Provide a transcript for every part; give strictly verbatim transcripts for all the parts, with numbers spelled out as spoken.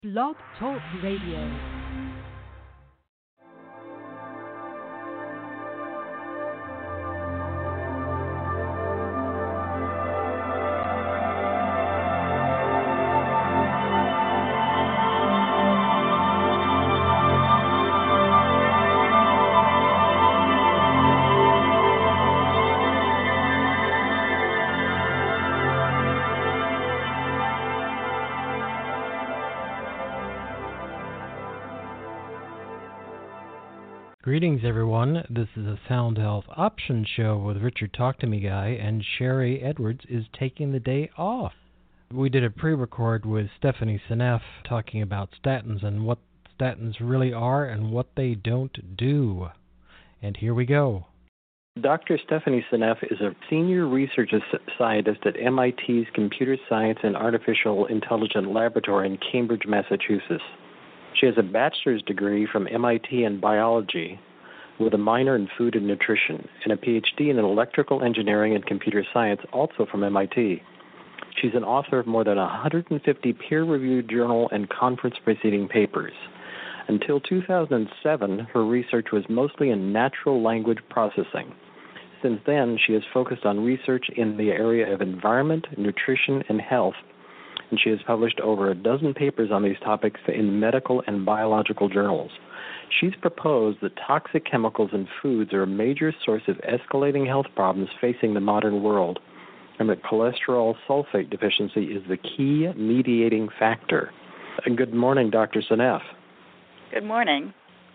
Blog Talk Radio. Greetings, everyone. This is a Sound Health Option Show with Richard Talk to Me Guy, and Sherry Edwards is taking the day off. We did a pre-record with Stephanie Seneff talking about statins and what statins really are and what they don't do. And here we go. Doctor Stephanie Seneff is a senior research scientist at M I T's Computer Science and Artificial Intelligence Laboratory in Cambridge, Massachusetts. She has a bachelor's degree from M I T in biology with a minor in food and nutrition and a P H D in electrical engineering and computer science, also from M I T. She's an author of more than one hundred fifty peer-reviewed journal and conference preceding papers. Until two thousand seven, her research was mostly in natural language processing. Since then, she has focused on research in the area of environment, nutrition, and health, and she has published over a dozen papers on these topics in medical and biological journals. She's proposed that toxic chemicals in foods are a major source of escalating health problems facing the modern world, and that cholesterol sulfate deficiency is the key mediating factor. And good morning, Doctor Seneff. Good morning.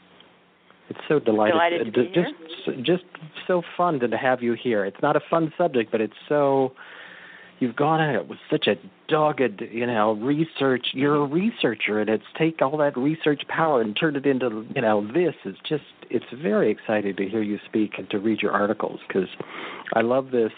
It's so delighted. Delighted to be here. Just, just so fun to have you here. It's not a fun subject, but it's so... You've gone at it with such a dogged, you know, research. You're a researcher, and it's take all that research power and turn it into, you know, this is just, it's very exciting to hear you speak and to read your articles, because I love this.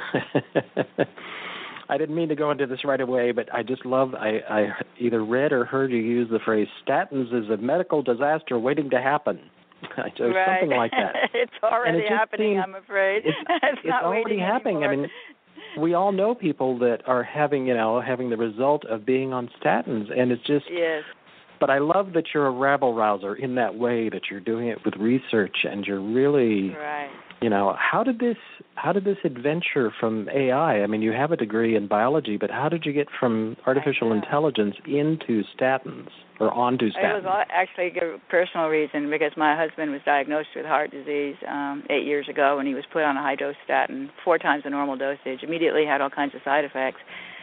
I didn't mean to go into this right away, but I just love, I, I either read or heard you use the phrase, statins is a medical disaster waiting to happen. Right. Something like that. It's already it happening, seems, I'm afraid. It's, it's, it's not already happening. Anymore. I mean, we all know people that are having, you know, having the result of being on statins, and it's just. Yes. But I love that you're a rabble rouser in that way, that you're doing it with research, and you're really. Right. You know, how did this how did this adventure from A I? I mean, you have a degree in biology, but how did you get from artificial intelligence into statins or onto statins? It was actually a personal reason, because my husband was diagnosed with heart disease um, eight years ago, and he was put on a high-dose statin, four times the normal dosage, immediately had all kinds of side effects.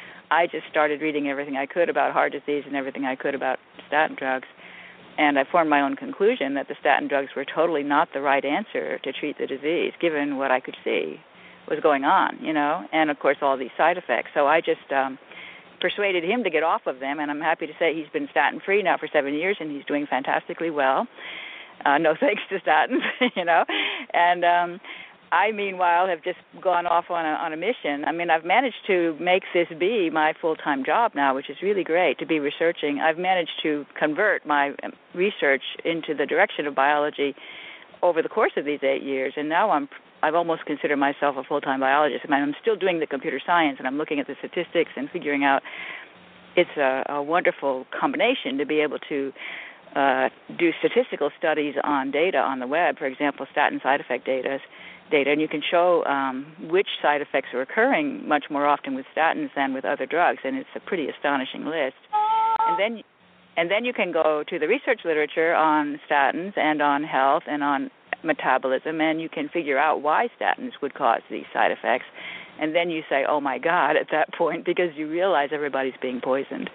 I just started reading everything I could about heart disease and everything I could about statin drugs. And I formed my own conclusion that the statin drugs were totally not the right answer to treat the disease, given what I could see was going on, you know, and, of course, all these side effects. So I just um, persuaded him to get off of them, and I'm happy to say he's been statin-free now for seven years, and he's doing fantastically well. Uh, no thanks to statins, you know. And um, I, meanwhile, have just gone off on a, on a mission. I mean, I've managed to make this be my full-time job now, which is really great, to be researching. I've managed to convert my research into the direction of biology over the course of these eight years, and now I'm, I've almost considered myself a full-time biologist. I mean, I'm still doing the computer science, and I'm looking at the statistics and figuring out it's a, a wonderful combination to be able to uh, do statistical studies on data on the web, for example, statin side effect data, data, and you can show um, which side effects are occurring much more often with statins than with other drugs, and it's a pretty astonishing list. And then, and then you can go to the research literature on statins and on health and on metabolism, and you can figure out why statins would cause these side effects. And then you say, oh, my God, at that point, because you realize everybody's being poisoned.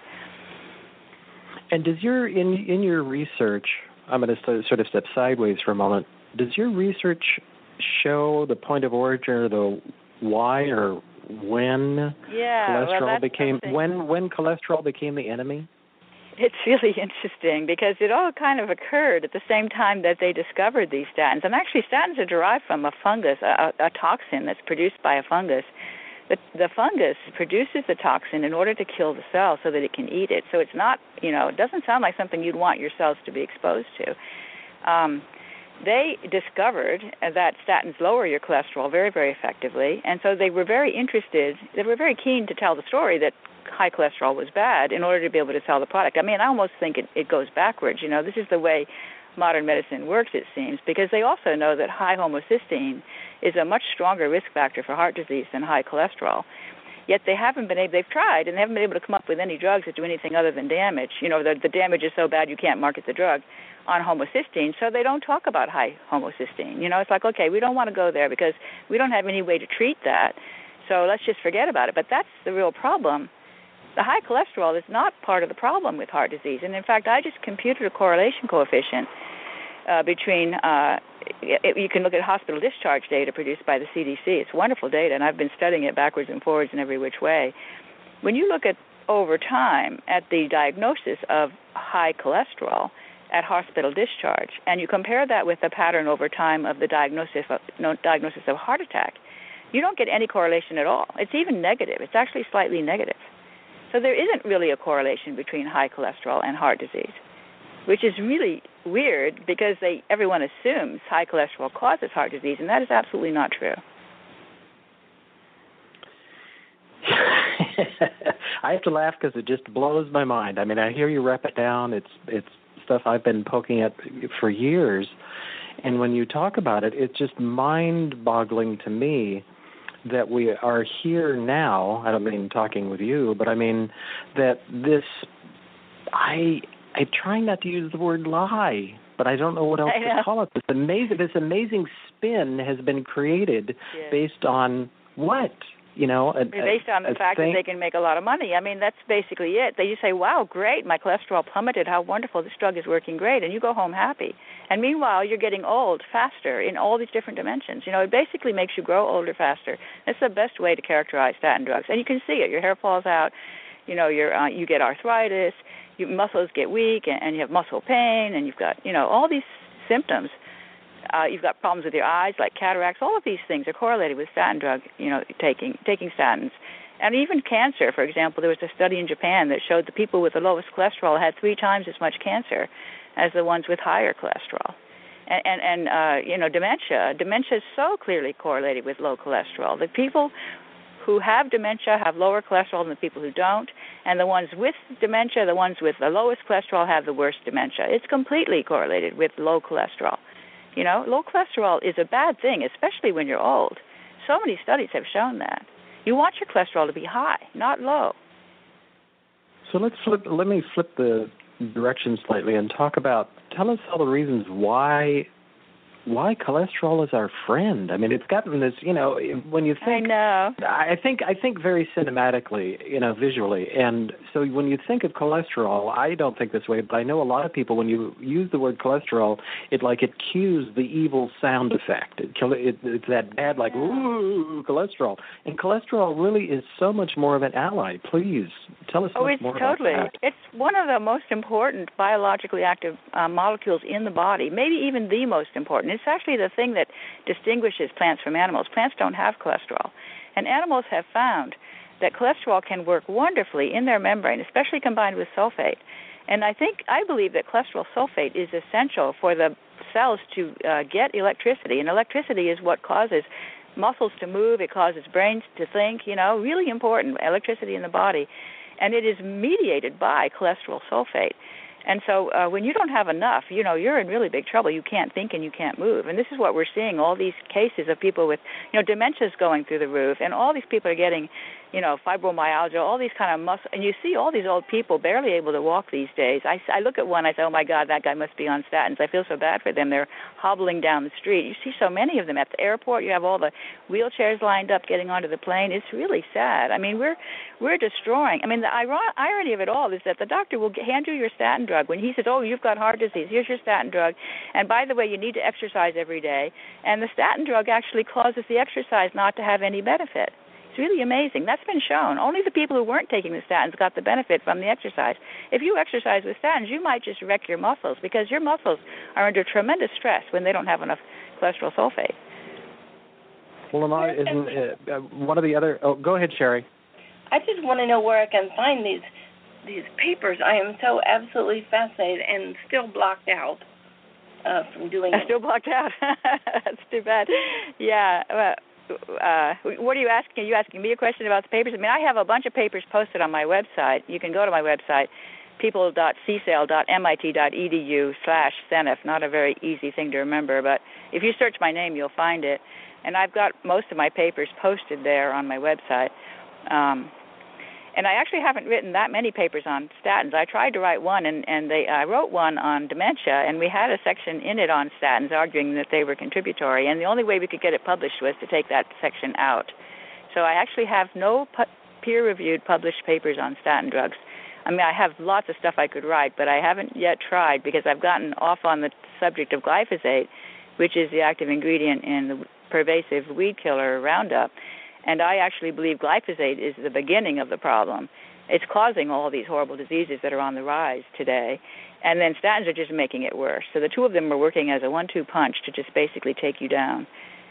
And does your, in, in your research, I'm going to sort of step sideways for a moment, does your research show the point of origin or the why or when yeah, cholesterol well, became something. when when cholesterol became the enemy? It's really interesting because it all kind of occurred at the same time that they discovered these statins. And actually, statins are derived from a fungus, a, a toxin that's produced by a fungus. The, the fungus produces the toxin in order to kill the cell so that it can eat it. So it's not, you know, it doesn't sound like something you'd want your cells to be exposed to. Um, They discovered that statins lower your cholesterol very, very effectively, and so they were very interested, they were very keen to tell the story that high cholesterol was bad in order to be able to sell the product. I mean, I almost think it, it goes backwards. You know, this is the way modern medicine works, it seems, because they also know that high homocysteine is a much stronger risk factor for heart disease than high cholesterol. Yet they haven't been able, they've tried, and they haven't been able to come up with any drugs that do anything other than damage. You know, the, the damage is so bad you can't market the drug on homocysteine, so they don't talk about high homocysteine. You know, it's like, okay, we don't want to go there because we don't have any way to treat that, so let's just forget about it. But that's the real problem. The high cholesterol is not part of the problem with heart disease. And, in fact, I just computed a correlation coefficient uh, between, uh, it, you can look at hospital discharge data produced by the C D C. It's wonderful data, and I've been studying it backwards and forwards in every which way. When you look at, over time, at the diagnosis of high cholesterol at hospital discharge, and you compare that with the pattern over time of the diagnosis of, no, diagnosis of heart attack, you don't get any correlation at all. It's even negative. It's actually slightly negative. So there isn't really a correlation between high cholesterol and heart disease, which is really weird because they everyone assumes high cholesterol causes heart disease, and that is absolutely not true. I have to laugh because it just blows my mind. I mean, I hear you rep it down. It's it's stuff I've been poking at for years, and when you talk about it, it's just mind-boggling to me that we are here now. I don't mean talking with you, but I mean that this, I, I'm trying not to use the word lie, but I don't know what else to call it. This amazing, this amazing spin has been created yes. based on what? You know, a, based on the a fact thing. that they can make a lot of money. I mean, that's basically it. They just say, wow, great, my cholesterol plummeted. How wonderful. This drug is working great. And you go home happy. And meanwhile, you're getting old faster in all these different dimensions. You know, it basically makes you grow older faster. That's the best way to characterize statin drugs. And you can see it. Your hair falls out. You know, you're, uh, you get arthritis. Your muscles get weak, and, and you have muscle pain. And you've got, you know, all these symptoms. Uh, you've got problems with your eyes, like cataracts. All of these things are correlated with statin drug, you know, taking taking statins. And even cancer, for example, there was a study in Japan that showed the people with the lowest cholesterol had three times as much cancer as the ones with higher cholesterol. And, and, and uh, you know, dementia. Dementia is so clearly correlated with low cholesterol. The people who have dementia have lower cholesterol than the people who don't, and the ones with dementia, the ones with the lowest cholesterol, have the worst dementia. It's completely correlated with low cholesterol. You know, low cholesterol is a bad thing, especially when you're old. So many studies have shown that. You want your cholesterol to be high, not low. So let's flip. Let me flip the direction slightly and talk about. Tell us all the reasons why. Why cholesterol is our friend. I mean, it's gotten this, you know, when you think... I know. I think I think very cinematically, you know, visually. And so when you think of cholesterol, I don't think this way, but I know a lot of people, when you use the word cholesterol, it like it cues the evil sound effect. It, it, it's that bad, like, ooh, cholesterol. And cholesterol really is so much more of an ally. Please, tell us oh, much it's more totally. about that. It's one of the most important biologically active uh, molecules in the body, maybe even the most important. It's actually the thing that distinguishes plants from animals. Plants don't have cholesterol. And animals have found that cholesterol can work wonderfully in their membrane, especially combined with sulfate. And I think, I believe that cholesterol sulfate is essential for the cells to uh, get electricity. And electricity is what causes muscles to move. It causes brains to think, you know, really important, electricity in the body. And it is mediated by cholesterol sulfate. And so uh, when you don't have enough, you know, you're in really big trouble. You can't think and you can't move. And this is what we're seeing, all these cases of people with, you know, dementia's going through the roof, and all these people are getting, you know, fibromyalgia, all these kind of muscle. And you see all these old people barely able to walk these days. I, I look at one, I say, oh, my God, that guy must be on statins. I feel so bad for them. They're hobbling down the street. You see so many of them at the airport. You have all the wheelchairs lined up getting onto the plane. It's really sad. I mean, we're we're destroying. I mean, the irony of it all is that the doctor will hand you your statin drug when he says, oh, you've got heart disease, here's your statin drug, and by the way, you need to exercise every day. And the statin drug actually causes the exercise not to have any benefit. It's really amazing. That's been shown. Only the people who weren't taking the statins got the benefit from the exercise. If you exercise with statins, you might just wreck your muscles because your muscles are under tremendous stress when they don't have enough cholesterol sulfate. Well, am I, isn't uh, one of the other... Oh, go ahead, Sherry. I just want to know where I can find these these papers. I am so absolutely fascinated and still blocked out uh, from doing it. Still blocked out. That's too bad. Yeah. Well, uh, what are you asking? Are you asking me a question about the papers? I mean, I have a bunch of papers posted on my website. You can go to my website, people dot c s a l dot m i t dot e d u slash senef. Not a very easy thing to remember, but if you search my name, you'll find it. And I've got most of my papers posted there on my website. Um, and I actually haven't written that many papers on statins. I tried to write one, and, and they, I wrote one on dementia, and we had a section in it on statins arguing that they were contributory, and the only way we could get it published was to take that section out. So I actually have no pu- peer-reviewed published papers on statin drugs. I mean, I have lots of stuff I could write, but I haven't yet tried because I've gotten off on the subject of glyphosate, which is the active ingredient in the pervasive weed killer Roundup. And I actually believe glyphosate is the beginning of the problem. It's causing all these horrible diseases that are on the rise today. And then statins are just making it worse. So the two of them are working as a one two punch to just basically take you down.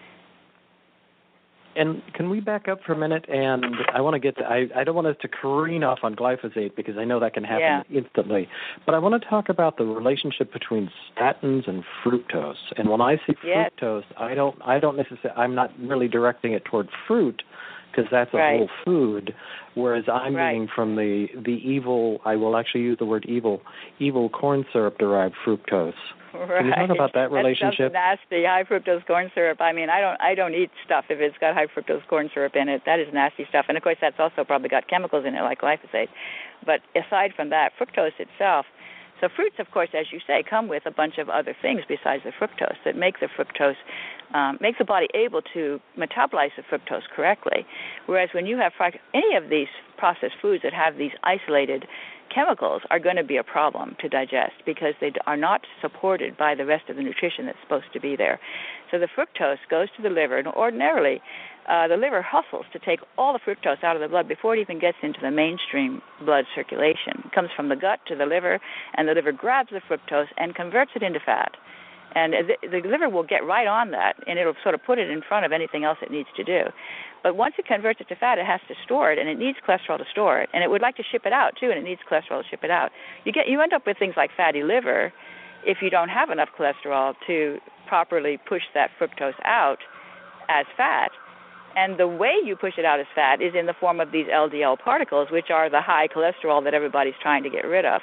And can we back up for a minute? And I want to get to, I, I don't want us to careen off on glyphosate because I know that can happen yeah. instantly. But I want to talk about the relationship between statins and fructose. And when I see yes. fructose, I don't I don't necessarily, I'm not really directing it toward fruit because that's a right. whole food, whereas I'm right. meaning from the, the evil, I will actually use the word evil, evil corn syrup-derived fructose. Right. Can you talk about that relationship? That's nasty, high fructose corn syrup. I mean, I don't, I don't eat stuff if it's got high fructose corn syrup in it. That is nasty stuff, and of course, that's also probably got chemicals in it like glyphosate. But aside from that, fructose itself. So fruits, of course, as you say, come with a bunch of other things besides the fructose that make the fructose, um, make the body able to metabolize the fructose correctly. Whereas when you have any of these processed foods that have these isolated chemicals are going to be a problem to digest because they are not supported by the rest of the nutrition that's supposed to be there. So the fructose goes to the liver, and ordinarily uh, the liver hustles to take all the fructose out of the blood before it even gets into the mainstream blood circulation. It comes from the gut to the liver, and the liver grabs the fructose and converts it into fat. And the, the liver will get right on that, and it'll sort of put it in front of anything else it needs to do. But once it converts it to fat, it has to store it, and it needs cholesterol to store it. And it would like to ship it out, too, and it needs cholesterol to ship it out. You get you end up with things like fatty liver if you don't have enough cholesterol to properly push that fructose out as fat. And the way you push it out as fat is in the form of these L D L particles, which are the high cholesterol that everybody's trying to get rid of.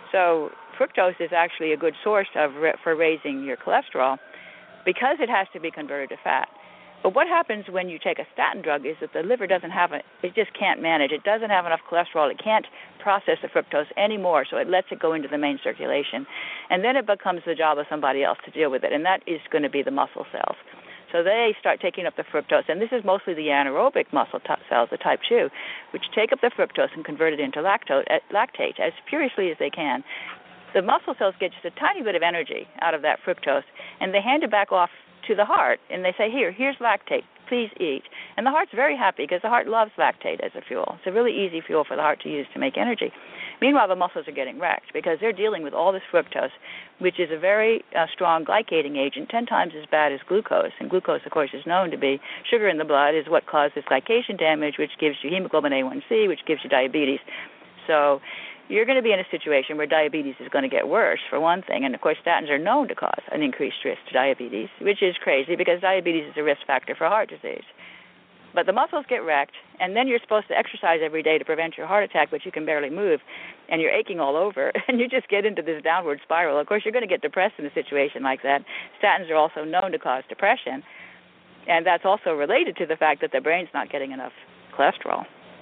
So fructose is actually a good source of for raising your cholesterol because it has to be converted to fat. But what happens when you take a statin drug is that the liver doesn't have it, it just can't manage. It doesn't have enough cholesterol. It can't process the fructose anymore, so it lets it go into the main circulation. And then it becomes the job of somebody else to deal with it, and that is going to be the muscle cells. So they start taking up the fructose, and this is mostly the anaerobic muscle t- cells, the type two, which take up the fructose and convert it into lactose, uh, lactate as furiously as they can. The muscle cells get just a tiny bit of energy out of that fructose, and they hand it back off to the heart, and they say, here, here's lactate, please eat. And the heart's very happy because the heart loves lactate as a fuel. It's a really easy fuel for the heart to use to make energy. Meanwhile, the muscles are getting wrecked because they're dealing with all this fructose, which is a very uh, strong glycating agent, ten times as bad as glucose. And glucose, of course, is known to be sugar in the blood, is what causes glycation damage, which gives you hemoglobin A one C, which gives you diabetes. So you're going to be in a situation where diabetes is going to get worse, for one thing. And, of course, statins are known to cause an increased risk to diabetes, which is crazy because diabetes is a risk factor for heart disease. But the muscles get wrecked, and then you're supposed to exercise every day to prevent your heart attack, but you can barely move, and you're aching all over, and you just get into this downward spiral. Of course, you're going to get depressed in a situation like that. Statins are also known to cause depression, and that's also related to the fact that the brain's not getting enough cholesterol.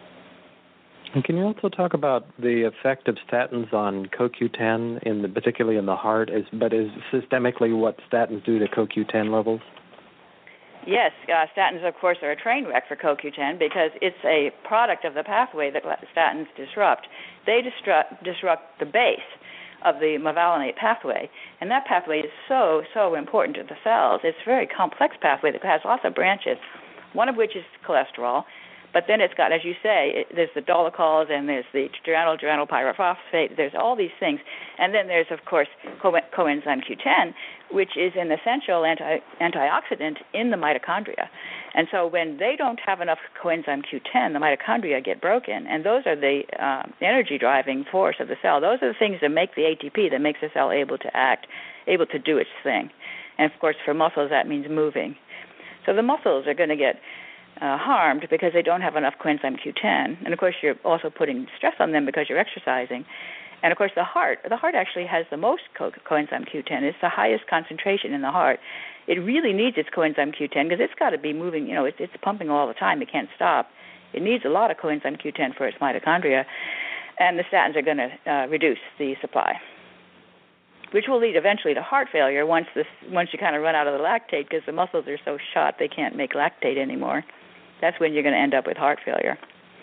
And can you also talk about the effect of statins on C O Q ten, in the, particularly in the heart, as, but is systemically what statins do to C O Q ten levels? Yes, uh, statins, of course, are a train wreck for C O Q ten because it's a product of the pathway that statins disrupt. They disrupt, disrupt the base of the mevalonate pathway, and that pathway is so, so important to the cells. It's a very complex pathway that has lots of branches, one of which is cholesterol. But then it's got, as you say, it, there's the dolichols and there's the geranyl, geranyl pyrophosphate. There's all these things. And then there's, of course, co- coenzyme Q ten, which is an essential anti- antioxidant in the mitochondria. And so when they don't have enough coenzyme Q ten, the mitochondria get broken. And those are the uh, energy-driving force of the cell. Those are the things that make the A T P that makes the cell able to act, able to do its thing. And, of course, for muscles, that means moving. So the muscles are going to get uh, harmed because they don't have enough coenzyme Q ten. And, of course, you're also putting stress on them because you're exercising. And, of course, the heart, the heart actually has the most co- coenzyme Q ten. It's the highest concentration in the heart. It really needs its coenzyme Q ten because it's got to be moving, you know, it's, it's pumping all the time. It can't stop. It needs a lot of coenzyme Q ten for its mitochondria. And the statins are going to uh, reduce the supply, which will lead eventually to heart failure once this once you kind of run out of the lactate because the muscles are so shot they can't make lactate anymore. That's when you're going to end up with heart failure.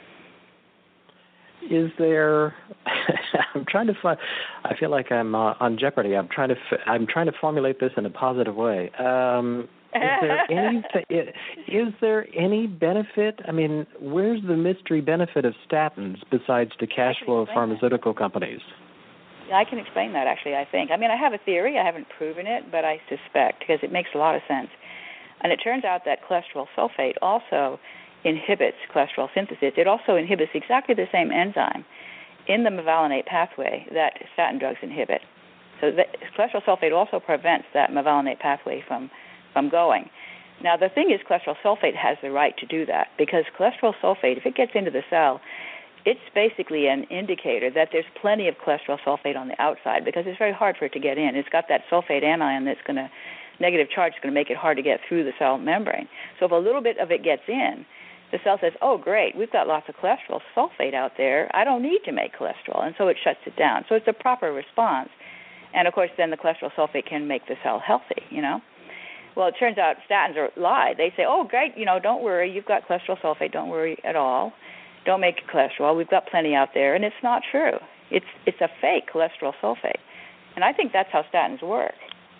Is there? I'm trying to find. I feel like I'm uh, on Jeopardy. I'm trying to. I'm trying to formulate this in a positive way. Um, is there any? Is there any benefit? I mean, where's the mystery benefit of statins besides the cash flow of pharmaceutical companies? Yeah, I can explain that, actually, I think. I mean, I have a theory. I haven't proven it, but I suspect because it makes a lot of sense. And it turns out that cholesterol sulfate also inhibits cholesterol synthesis. It also inhibits exactly the same enzyme in the mevalonate pathway that statin drugs inhibit. So the cholesterol sulfate also prevents that mevalonate pathway from, from going. Now, the thing is cholesterol sulfate has the right to do that because cholesterol sulfate, if it gets into the cell, it's basically an indicator that there's plenty of cholesterol sulfate on the outside because it's very hard for it to get in. It's got that sulfate anion that's going to, negative charge is going to make it hard to get through the cell membrane. So if a little bit of it gets in, the cell says, oh, great, we've got lots of cholesterol sulfate out there. I don't need to make cholesterol. And so it shuts it down. So it's a proper response. And, of course, then the cholesterol sulfate can make the cell healthy, you know. Well, it turns out statins are lie. They say, oh, great, you know, don't worry. You've got cholesterol sulfate. Don't worry at all. Don't make cholesterol. We've got plenty out there. And it's not true. It's it's a fake cholesterol sulfate. And I think that's how statins work.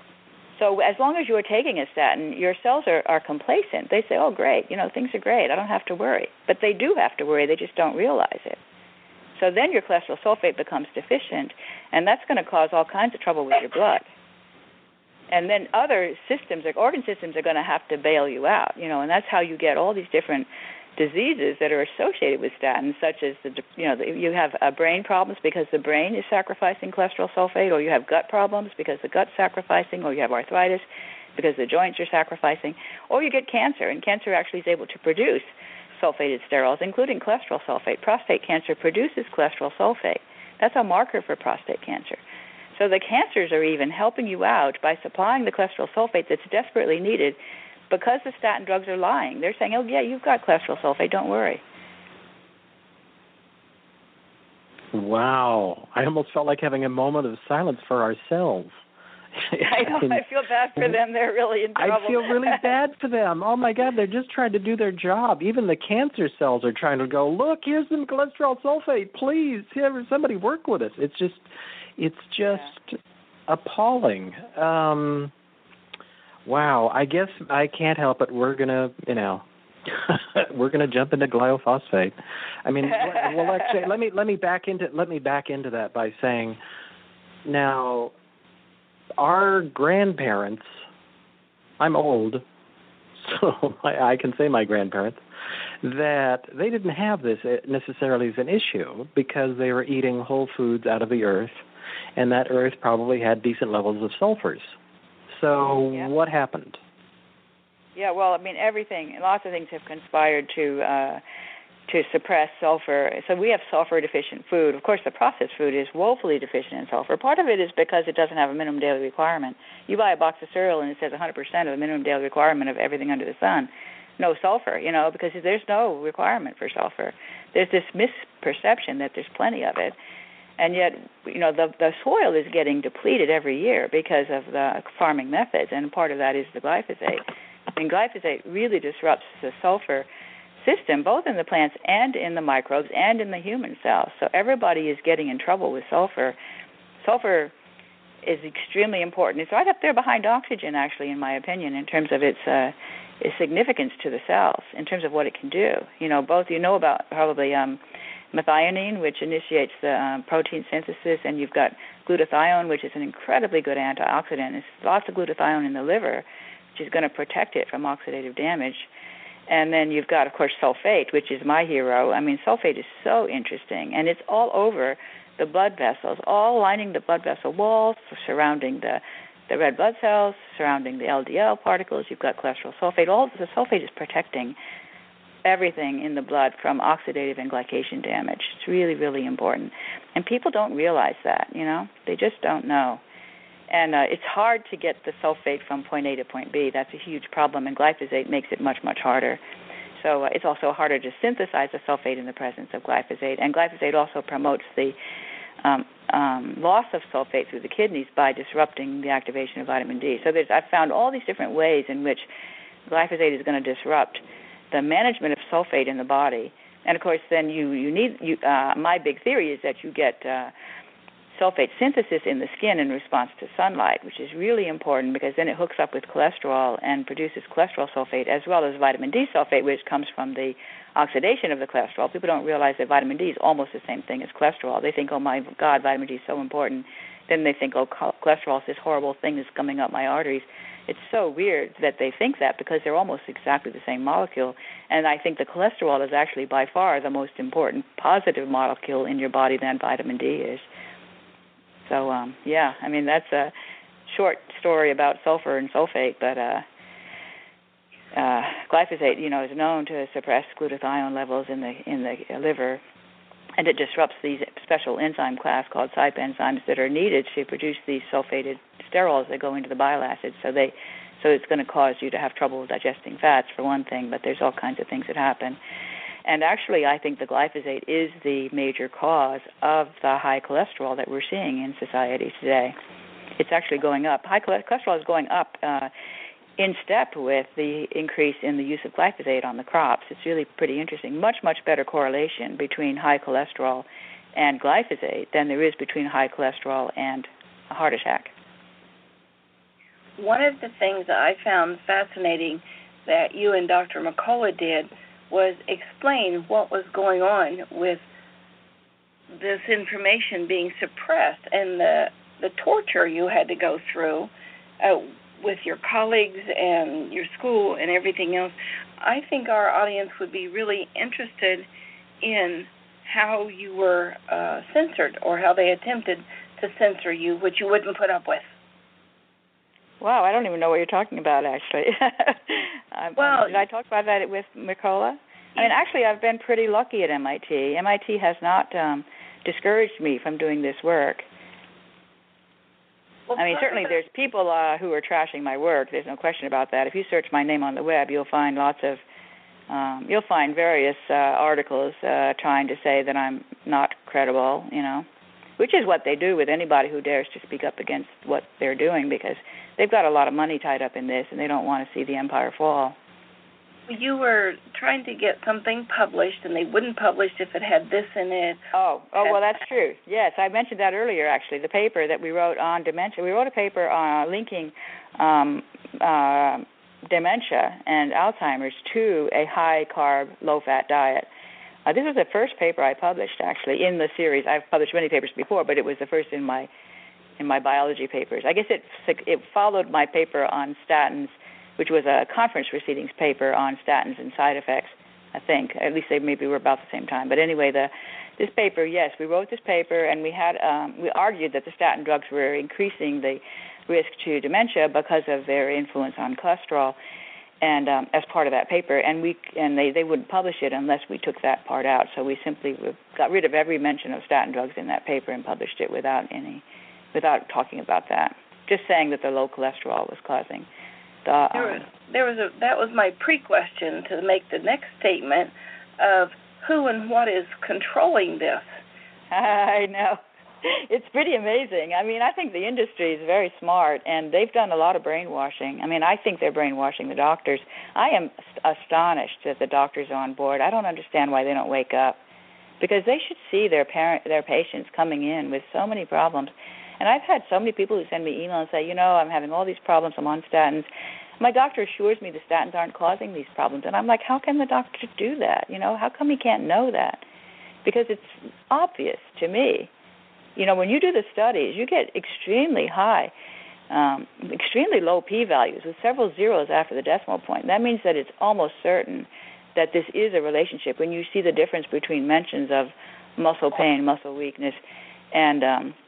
So as long as you are taking a statin, your cells are, are complacent. They say, oh, great, you know, things are great. I don't have to worry. But they do have to worry. They just don't realize it. So then your cholesterol sulfate becomes deficient, and that's going to cause all kinds of trouble with your blood. And then other systems, like organ systems, are going to have to bail you out, you know, and that's how you get all these different diseases that are associated with statins, such as, the, you know, the, you have uh, brain problems because the brain is sacrificing cholesterol sulfate, or you have gut problems because the gut's sacrificing, or you have arthritis because the joints are sacrificing, or you get cancer, and cancer actually is able to produce sulfated sterols, including cholesterol sulfate. Prostate cancer produces cholesterol sulfate. That's a marker for prostate cancer. So the cancers are even helping you out by supplying the cholesterol sulfate that's desperately needed because the statin drugs are lying. They're saying, oh, yeah, you've got cholesterol sulfate, don't worry. Wow. I almost felt like having a moment of silence for ourselves. I know. I feel bad for them. They're really in trouble. I feel really bad for them. Oh, my God, they're just trying to do their job. Even the cancer cells are trying to go, look, here's some cholesterol sulfate. Please, somebody work with us. It's just, it's just yeah. appalling. Um Wow, I guess I can't help it. We're going to, you know, we're going to jump into glyphosate. I mean, well, actually, let me let me back into let me back into that by saying, now, our grandparents, I'm old, so I, I can say my grandparents, that they didn't have this necessarily as an issue because they were eating whole foods out of the earth, and that earth probably had decent levels of sulfurs. So yeah. What happened? Yeah, well, I mean, everything, lots of things have conspired to uh, to suppress sulfur. So we have sulfur-deficient food. Of course, the processed food is woefully deficient in sulfur. Part of it is because it doesn't have a minimum daily requirement. You buy a box of cereal and it says one hundred percent of the minimum daily requirement of everything under the sun. No sulfur, you know, because there's no requirement for sulfur. There's this misperception that there's plenty of it. And yet, you know, the the soil is getting depleted every year because of the farming methods, and part of that is the glyphosate. And glyphosate really disrupts the sulfur system, both in the plants and in the microbes and in the human cells. So everybody is getting in trouble with sulfur. Sulfur is extremely important. It's right up there behind oxygen, actually, in my opinion, in terms of its, uh, its significance to the cells, in terms of what it can do. You know, both you know about probably um, methionine, which initiates the um, protein synthesis, and you've got glutathione, which is an incredibly good antioxidant. There's lots of glutathione in the liver, which is going to protect it from oxidative damage. And then you've got, of course, sulfate, which is my hero. I mean, sulfate is so interesting, and it's all over the blood vessels, all lining the blood vessel walls, surrounding the the red blood cells surrounding the L D L particles. You've got cholesterol sulfate. All the sulfate is protecting everything in the blood from oxidative and glycation damage. It's really, really important. And people don't realize that, you know. They just don't know. And uh, it's hard to get the sulfate from point A to point B. That's a huge problem, and glyphosate makes it much, much harder. So uh, it's also harder to synthesize the sulfate in the presence of glyphosate. And glyphosate also promotes the um, um, loss of sulfate through the kidneys by disrupting the activation of vitamin D. So there's, I've found all these different ways in which glyphosate is going to disrupt the management of sulfate in the body. And, of course, then you, you need, you, uh, my big theory is that you get uh, sulfate synthesis in the skin in response to sunlight, which is really important because then it hooks up with cholesterol and produces cholesterol sulfate as well as vitamin D sulfate, which comes from the oxidation of the cholesterol. People don't realize that vitamin D is almost the same thing as cholesterol. They think, oh, my God, vitamin D is so important. Then they think, oh, cholesterol is this horrible thing that's coming up my arteries. It's so weird that they think that because they're almost exactly the same molecule. And I think the cholesterol is actually by far the most important positive molecule in your body than vitamin D is. So, um, yeah, I mean, that's a short story about sulfur and sulfate, but uh, uh, glyphosate, you know, is known to suppress glutathione levels in the in the liver, and it disrupts these special enzyme class called C Y P enzymes that are needed to produce these sulfated sterols that go into the bile acids. So they, so it's going to cause you to have trouble digesting fats, for one thing, but there's all kinds of things that happen. And actually, I think the glyphosate is the major cause of the high cholesterol that we're seeing in society today. It's actually going up. High cholesterol is going up uh, in step with the increase in the use of glyphosate on the crops. It's really pretty interesting. Much, much better correlation between high cholesterol and glyphosate than there is between high cholesterol and a heart attack. One of the things that I found fascinating that you and Doctor McCullough did was explain what was going on with this information being suppressed and the the torture you had to go through uh, with your colleagues and your school and everything else. I think our audience would be really interested in how you were uh, censored or how they attempted to censor you, which you wouldn't put up with. Wow, I don't even know what you're talking about, actually. well, Did I talk about that with McCullough? I mean, actually, I've been pretty lucky at M I T. M I T has not um, discouraged me from doing this work. Well, I mean, certainly there's people uh, who are trashing my work. There's no question about that. If you search my name on the web, you'll find lots of, um, you'll find various uh, articles uh, trying to say that I'm not credible, you know, which is what they do with anybody who dares to speak up against what they're doing because they've got a lot of money tied up in this and they don't want to see the empire fall. You were trying to get something published, and they wouldn't publish if it had this in it. Oh, oh, well, that's true. Yes, I mentioned that earlier, actually, the paper that we wrote on dementia. We wrote a paper uh, linking um, uh, dementia and Alzheimer's to a high-carb, low-fat diet. Uh, this was the first paper I published, actually, in the series. I've published many papers before, but it was the first in my in my biology papers. I guess it it followed my paper on statins, which was a conference proceedings paper on statins and side effects, I think. At least they maybe were about the same time. But anyway, the this paper, yes, we wrote this paper, and we had um, we argued that the statin drugs were increasing the risk to dementia because of their influence on cholesterol, and um, as part of that paper, and we and they, they wouldn't publish it unless we took that part out. So we simply got rid of every mention of statin drugs in that paper and published it without any, without talking about that. Just saying that the low cholesterol was causing the. Um, there was, there was a that was my pre-question to make the next statement of who and what is controlling this. I know. It's pretty amazing. I mean, I think the industry is very smart, and they've done a lot of brainwashing. I mean, I think they're brainwashing the doctors. I am astonished that the doctors are on board. I don't understand why they don't wake up, because they should see their parent, their patients coming in with so many problems. And I've had so many people who send me email and say, you know, I'm having all these problems. I'm on statins. My doctor assures me the statins aren't causing these problems. And I'm like, how can the doctor do that? You know, how come he can't know that? Because it's obvious to me. You know, when you do the studies, you get extremely high, um, extremely low p-values with several zeros after the decimal point. That means that it's almost certain that this is a relationship. When you see the difference between mentions of muscle pain, muscle weakness, and um,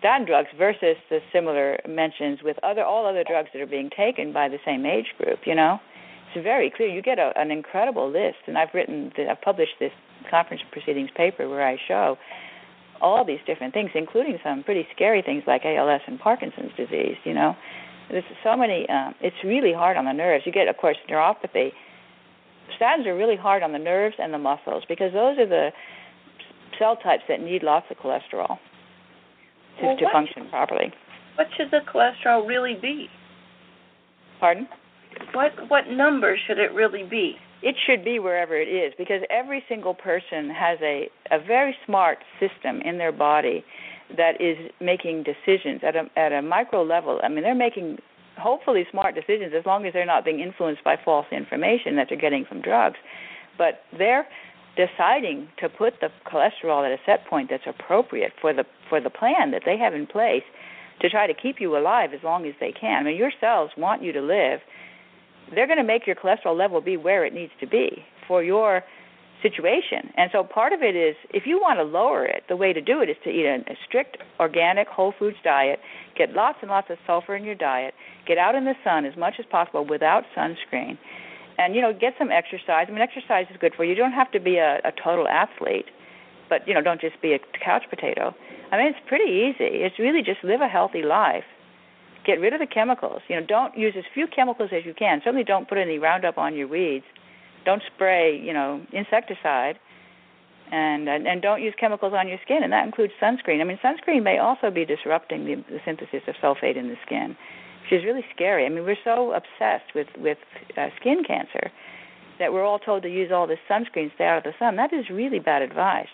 statin drugs versus the similar mentions with other all other drugs that are being taken by the same age group. You know, it's very clear. You get a, an incredible list, and I've written, I've published this conference proceedings paper where I show all these different things, including some pretty scary things like A L S and Parkinson's disease. You know, there's so many. Um, it's really hard on the nerves. You get, of course, neuropathy. Statins are really hard on the nerves and the muscles because those are the cell types that need lots of cholesterol to, well, to function properly. What should the cholesterol really be? Pardon? What what number should it really be? It should be wherever it is because every single person has a, a very smart system in their body that is making decisions at a at a micro level. I mean, they're making hopefully smart decisions as long as they're not being influenced by false information that they're getting from drugs. But they're deciding to put the cholesterol at a set point that's appropriate for the for the plan that they have in place to try to keep you alive as long as they can. I mean, your cells want you to live. They're going to make your cholesterol level be where it needs to be for your situation. And so part of it is, if you want to lower it, the way to do it is to eat a, a strict organic whole foods diet, get lots and lots of sulfur in your diet, get out in the sun as much as possible without sunscreen, and, you know, get some exercise. I mean, exercise is good for you. You don't have to be a, a total athlete, but, you know, don't just be a couch potato. I mean, it's pretty easy. It's really just live a healthy life. Get rid of the chemicals. You know, don't use as few chemicals as you can. Certainly don't put any Roundup on your weeds. Don't spray, you know, insecticide. And, and and don't use chemicals on your skin, and that includes sunscreen. I mean, sunscreen may also be disrupting the, the synthesis of sulfate in the skin, which is really scary. I mean, we're so obsessed with, with uh, skin cancer that we're all told to use all this sunscreen, stay out of the sun. That is really bad advice.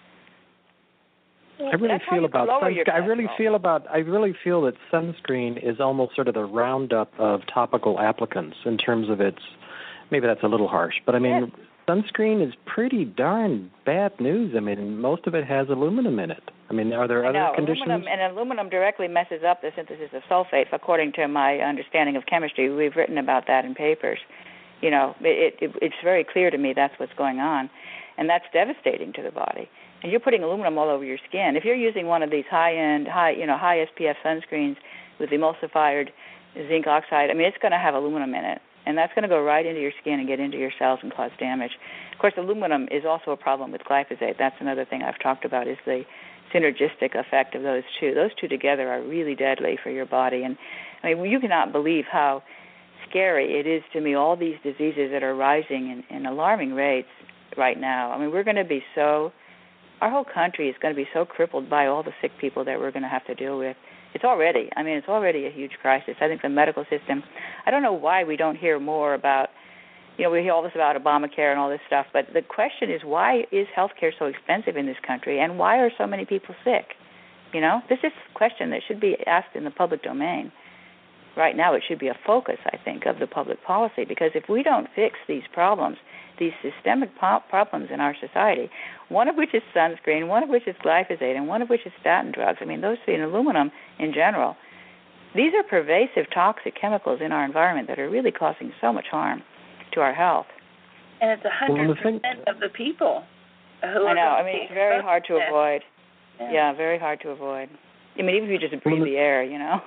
I really That's feel about sunscreen. I really feel about. I really feel that sunscreen is almost sort of the roundup of topical applicants in terms of its. Maybe that's a little harsh, but I mean, yes. Sunscreen is pretty darn bad news. I mean, most of it has aluminum in it. I mean, are there I other know. conditions? Aluminum, and aluminum directly messes up the synthesis of sulfates, according to my understanding of chemistry. We've written about that in papers. You know, it, it, it's very clear to me that's what's going on, and that's devastating to the body. And you're putting aluminum all over your skin. If you're using one of these high-end, high, you know, high S P F sunscreens with emulsified zinc oxide, I mean, it's going to have aluminum in it, and that's going to go right into your skin and get into your cells and cause damage. Of course, aluminum is also a problem with glyphosate. That's another thing I've talked about is the synergistic effect of those two. Those two together are really deadly for your body. And, I mean, you cannot believe how scary it is to me, all these diseases that are rising in, in alarming rates right now. I mean, we're going to be so... Our whole country is going to be so crippled by all the sick people that we're going to have to deal with. It's already, I mean, it's already a huge crisis. I think the medical system, I don't know why we don't hear more about, you know, we hear all this about Obamacare and all this stuff, but the question is, why is healthcare so expensive in this country, and why are so many people sick? You know, this is a question that should be asked in the public domain. Right now it should be a focus, I think, of the public policy, because if we don't fix these problems, these systemic po- problems in our society, one of which is sunscreen, one of which is glyphosate, and one of which is statin drugs. I mean, those three, and aluminum in general. These are pervasive toxic chemicals in our environment that are really causing so much harm to our health. And it's one hundred percent of the people who are... I know. I mean, it's very hard to avoid. Yeah. yeah, very hard to avoid. I mean, even if you just breathe the air, you know.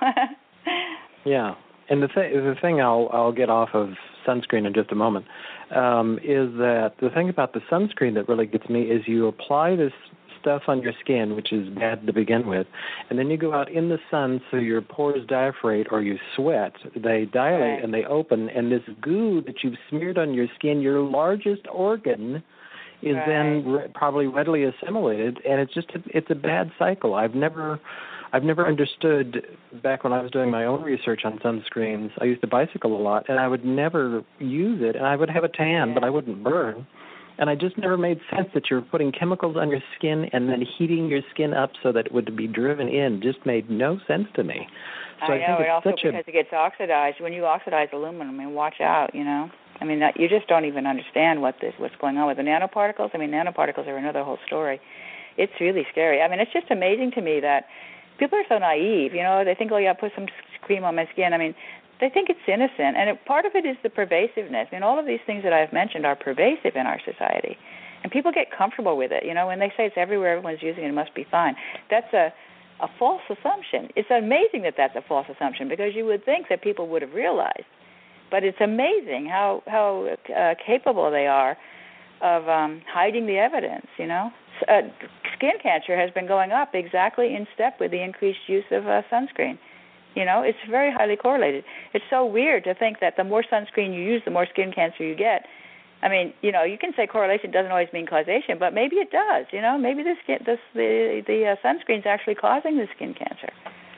Yeah. And the thing, the thing I'll I'll get off of sunscreen in just a moment um, is that the thing about the sunscreen that really gets me is you apply this stuff on your skin, which is bad to begin with, and then you go out in the sun so your pores diaphragm or you sweat, they dilate right. and they open, and this goo that you've smeared on your skin, your largest organ, is right. then re- probably readily assimilated, and it's just a, it's a bad cycle. I've never. I've never understood, back when I was doing my own research on sunscreens, I used to bicycle a lot, and I would never use it, and I would have a tan, yeah. but I wouldn't burn. And I just never made sense that you're putting chemicals on your skin and then heating your skin up so that it would be driven in. Just made no sense to me. So I, I know, think and it's also such because a... it gets oxidized. When you oxidize aluminum, I mean, watch out, you know. I mean, that, you just don't even understand what this, what's going on with the nanoparticles. I mean, nanoparticles are another whole story. It's really scary. I mean, it's just amazing to me that people are so naive, you know. They think, oh, yeah, put some cream on my skin. I mean, they think it's innocent. And it, part of it is the pervasiveness. I mean, all of these things that I've mentioned are pervasive in our society. And people get comfortable with it. You know, when they say it's everywhere, everyone's using it, it must be fine. That's a a false assumption. It's amazing that that's a false assumption because you would think that people would have realized. But it's amazing how how uh, capable they are of um, hiding the evidence, you know. Uh, skin cancer has been going up exactly in step with the increased use of uh, sunscreen. You know, it's very highly correlated. It's so weird to think that the more sunscreen you use, the more skin cancer you get. I mean, you know, you can say correlation doesn't always mean causation, but maybe it does. You know, maybe the skin, this, the the uh, sunscreen's actually causing the skin cancer.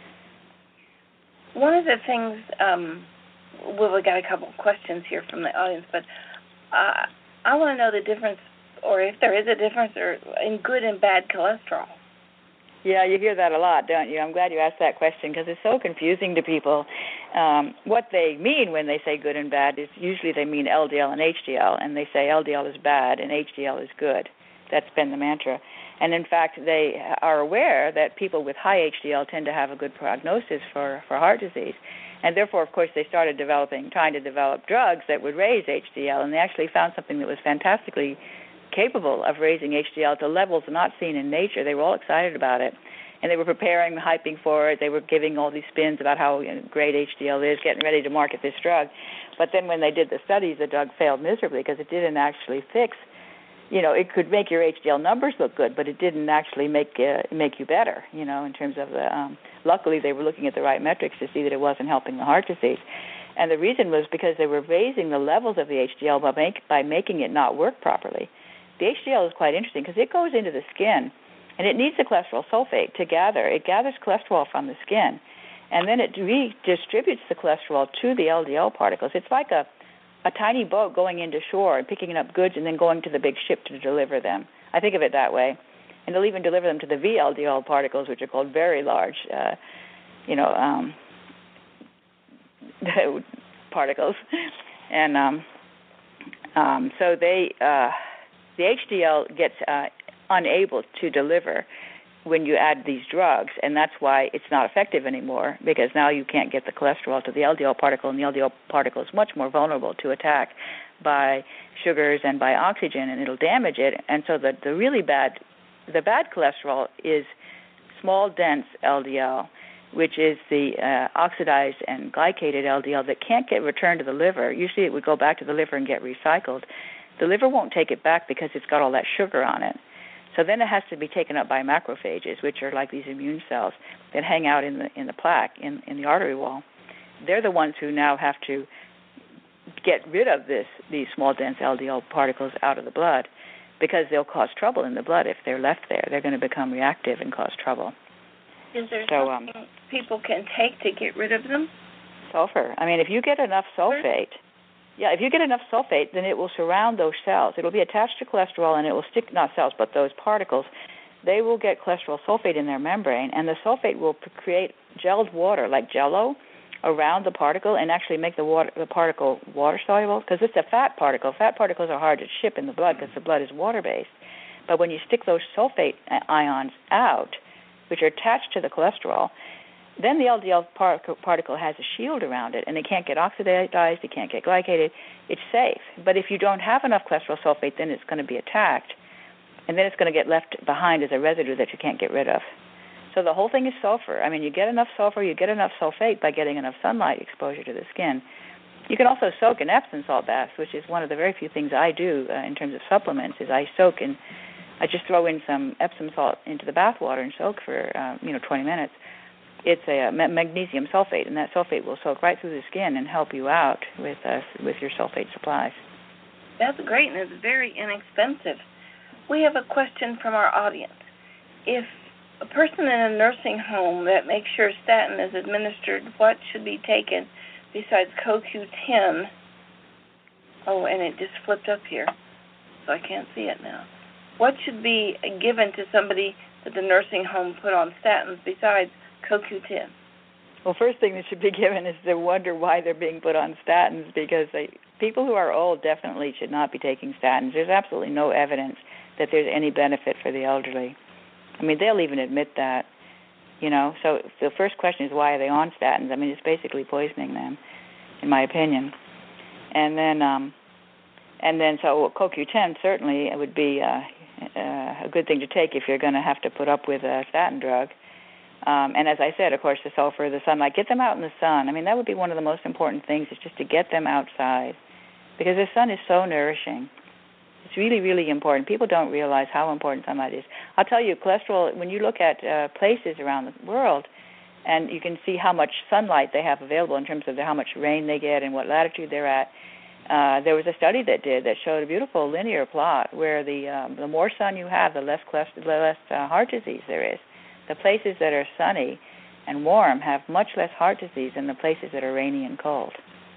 One of the things, um, well, we got a couple of questions here from the audience, but uh, I want to know the difference, or if there is a difference, or in good and bad cholesterol. Yeah, you hear that a lot, don't you? I'm glad you asked that question because it's so confusing to people. Um, what they mean when they say good and bad is usually they mean L D L and H D L, and they say L D L is bad and H D L is good. That's been the mantra. And in fact, they are aware that people with high H D L tend to have a good prognosis for, for heart disease. And therefore, of course, they started developing, trying to develop drugs that would raise H D L, and they actually found something that was fantastically capable of raising H D L to levels not seen in nature. They were all excited about it, and they were preparing, hyping for it. They were giving all these spins about how you know, great H D L is, getting ready to market this drug. But then when they did the studies, the drug failed miserably because it didn't actually fix. You know, it could make your H D L numbers look good, but it didn't actually make uh, make you better. You know, in terms of the. Um, luckily, they were looking at the right metrics to see that it wasn't helping the heart disease. And the reason was because they were raising the levels of the H D L by, make, by making it not work properly. The H D L is quite interesting because it goes into the skin, and it needs the cholesterol sulfate to gather. It gathers cholesterol from the skin, and then it redistributes the cholesterol to the L D L particles. It's like a, a tiny boat going into shore and picking up goods and then going to the big ship to deliver them. I think of it that way. And they'll even deliver them to the V L D L particles, which are called very large, uh, you know, um, particles. And um, um, so they... Uh, The H D L gets uh, unable to deliver when you add these drugs, and that's why it's not effective anymore, because now you can't get the cholesterol to the L D L particle, and the L D L particle is much more vulnerable to attack by sugars and by oxygen, and it'll damage it. And so the, the really bad, the bad cholesterol is small, dense L D L, which is the uh, oxidized and glycated L D L that can't get returned to the liver. Usually it would go back to the liver and get recycled. The liver won't take it back because it's got all that sugar on it. So then it has to be taken up by macrophages, which are like these immune cells that hang out in the in the plaque, in, in the artery wall. They're the ones who now have to get rid of this these small, dense L D L particles out of the blood because they'll cause trouble in the blood if they're left there. They're going to become reactive and cause trouble. Is there so, something um, people can take to get rid of them? Sulfur. I mean, if you get enough sulfate... Yeah, if you get enough sulfate, then it will surround those cells. It will be attached to cholesterol, and it will stick, not cells, but those particles. They will get cholesterol sulfate in their membrane, and the sulfate will create gelled water, like Jell-O, around the particle and actually make the water, the particle water-soluble, because it's a fat particle. Fat particles are hard to ship in the blood because the blood is water-based. But when you stick those sulfate ions out, which are attached to the cholesterol, then the L D L particle has a shield around it, and it can't get oxidized, it can't get glycated. It's safe. But if you don't have enough cholesterol sulfate, then it's going to be attacked, and then it's going to get left behind as a residue that you can't get rid of. So the whole thing is sulfur. I mean, you get enough sulfur, you get enough sulfate by getting enough sunlight exposure to the skin. You can also soak in Epsom salt baths, which is one of the very few things I do uh, in terms of supplements, is I soak in, I just throw in some Epsom salt into the bath water and soak for, uh, you know, twenty minutes. It's a magnesium sulfate, and that sulfate will soak right through the skin and help you out with uh, with your sulfate supplies. That's great, and it's very inexpensive. We have a question from our audience. If a person in a nursing home that makes sure statin is administered, what should be taken besides C O Q ten? Oh, and it just flipped up here, so I can't see it now. What should be given to somebody that the nursing home put on statins besides C O Q ten? Well, first thing that should be given is to wonder why they're being put on statins, because they, people who are old definitely should not be taking statins. There's absolutely no evidence that there's any benefit for the elderly. I mean, they'll even admit that, you know. So the first question is, why are they on statins? I mean, it's basically poisoning them, in my opinion. And then, um, and then, so C O Q ten certainly would be uh, uh, a good thing to take if you're going to have to put up with a statin drug. Um, and as I said, of course, the sulfur, the sunlight, get them out in the sun. I mean, that would be one of the most important things, is just to get them outside, because the sun is so nourishing. It's really, really important. People don't realize how important sunlight is. I'll tell you, cholesterol, when you look at uh, places around the world, and you can see how much sunlight they have available in terms of the, how much rain they get and what latitude they're at, uh, there was a study that did that showed a beautiful linear plot where the um, the more sun you have, the less cholesterol, the less uh, heart disease there is. The places that are sunny and warm have much less heart disease than the places that are rainy and cold.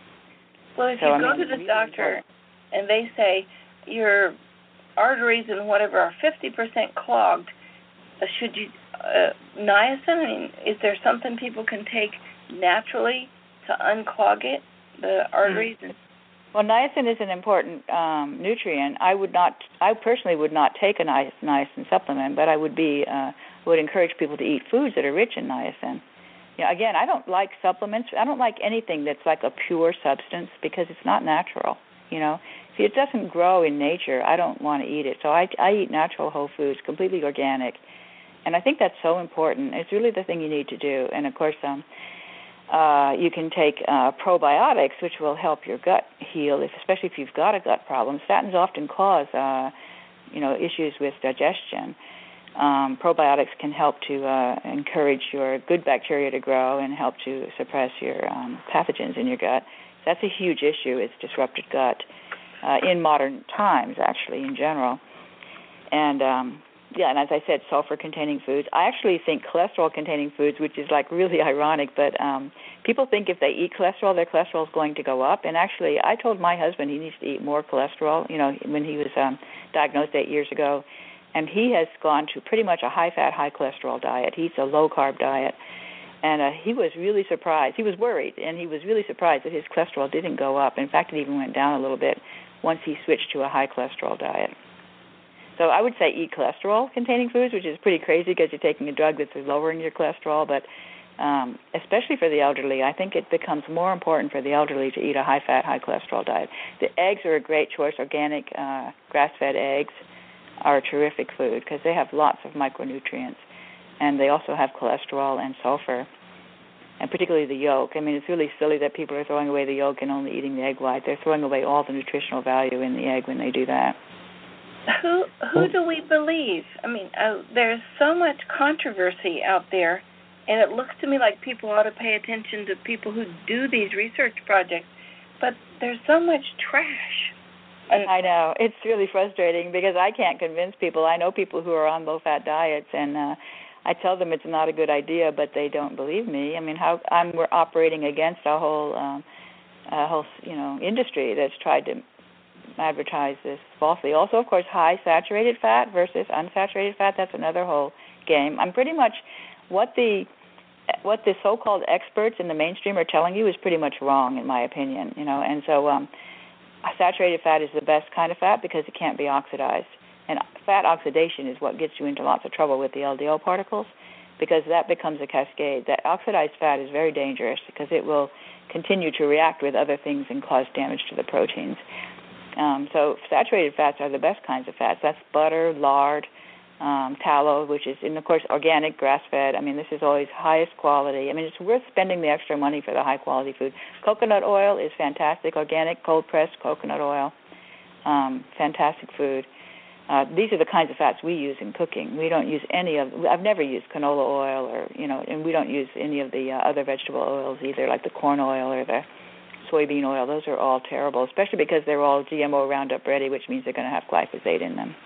Well, if so, you I go mean, to the really doctor important. and they say your arteries and whatever are fifty percent clogged, uh, should you uh, niacin? I mean, is there something people can take naturally to unclog it, the arteries? Mm-hmm. Well, niacin is an important um, nutrient. I would not, I personally would not take a niacin supplement, but I would be, uh, would encourage people to eat foods that are rich in niacin. You know, again, I don't like supplements. I don't like anything that's like a pure substance because it's not natural. You know, if it doesn't grow in nature, I don't want to eat it. So I, I eat natural whole foods, completely organic, and I think that's so important. It's really the thing you need to do. And of course, um, uh, you can take uh, probiotics, which will help your gut heal, if, especially if you've got a gut problem. Statins often cause, uh, you know, issues with digestion. Um, probiotics can help to uh, encourage your good bacteria to grow and help to suppress your um, pathogens in your gut. That's a huge issue, is disrupted gut uh, in modern times, actually, in general. And, um, yeah, and as I said, sulfur-containing foods. I actually think cholesterol-containing foods, which is, like, really ironic, but um, people think if they eat cholesterol, their cholesterol is going to go up. And actually, I told my husband he needs to eat more cholesterol, you know, when he was um, diagnosed eight years ago. And he has gone to pretty much a high-fat, high-cholesterol diet. He eats a low-carb diet. And uh, he was really surprised. He was worried, and he was really surprised that his cholesterol didn't go up. In fact, it even went down a little bit once he switched to a high-cholesterol diet. So I would say eat cholesterol-containing foods, which is pretty crazy because you're taking a drug that's lowering your cholesterol. But um, especially for the elderly, I think it becomes more important for the elderly to eat a high-fat, high-cholesterol diet. The eggs are a great choice. Organic uh, grass-fed eggs are a terrific food because they have lots of micronutrients. And they also have cholesterol and sulfur, and particularly the yolk. I mean, it's really silly that people are throwing away the yolk and only eating the egg white. They're throwing away all the nutritional value in the egg when they do that. Who who do we believe? I mean, uh, there's so much controversy out there, and it looks to me like people ought to pay attention to people who do these research projects, but there's so much trash. And I know. It's really frustrating because I can't convince people. I know people who are on low-fat diets, and uh, I tell them it's not a good idea, but they don't believe me. I mean, how I'm we're operating against a whole, um, a whole, you know, industry that's tried to advertise this falsely. Also, of course, high saturated fat versus unsaturated fat. That's another whole game. I'm pretty much what the what the so-called experts in the mainstream are telling you is pretty much wrong, in my opinion. You know, and so um, saturated fat is the best kind of fat because it can't be oxidized. And fat oxidation is what gets you into lots of trouble with the L D L particles because that becomes a cascade. That oxidized fat is very dangerous because it will continue to react with other things and cause damage to the proteins. Um, so saturated fats are the best kinds of fats. That's butter, lard, um, tallow, which is, and of course, organic, grass-fed. I mean, this is always highest quality. I mean, it's worth spending the extra money for the high-quality food. Coconut oil is fantastic. Organic, cold-pressed coconut oil, um, fantastic food. Uh, these are the kinds of fats we use in cooking. We don't use any of, I've never used canola oil or, you know, and we don't use any of the uh, other vegetable oils either, like the corn oil or the soybean oil. Those are all terrible, especially because they're all G M O Roundup ready, which means they're going to have glyphosate in them.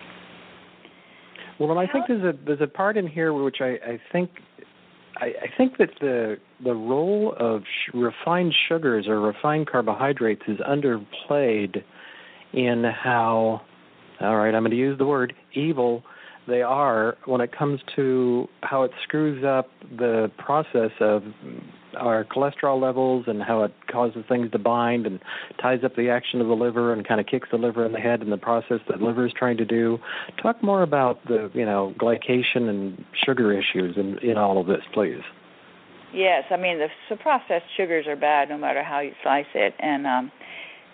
Well, and I think there's a there's a part in here which I, I think I, I think that the the role of sh- refined sugars or refined carbohydrates is underplayed in how, all right, I'm going to use the word evil, they are when it comes to how it screws up the process of our cholesterol levels and how it causes things to bind and ties up the action of the liver and kind of kicks the liver in the head in the process that the liver is trying to do. Talk more about the, you know, glycation and sugar issues in, in all of this, please. Yes, I mean, the, the processed sugars are bad no matter how you slice it. And um,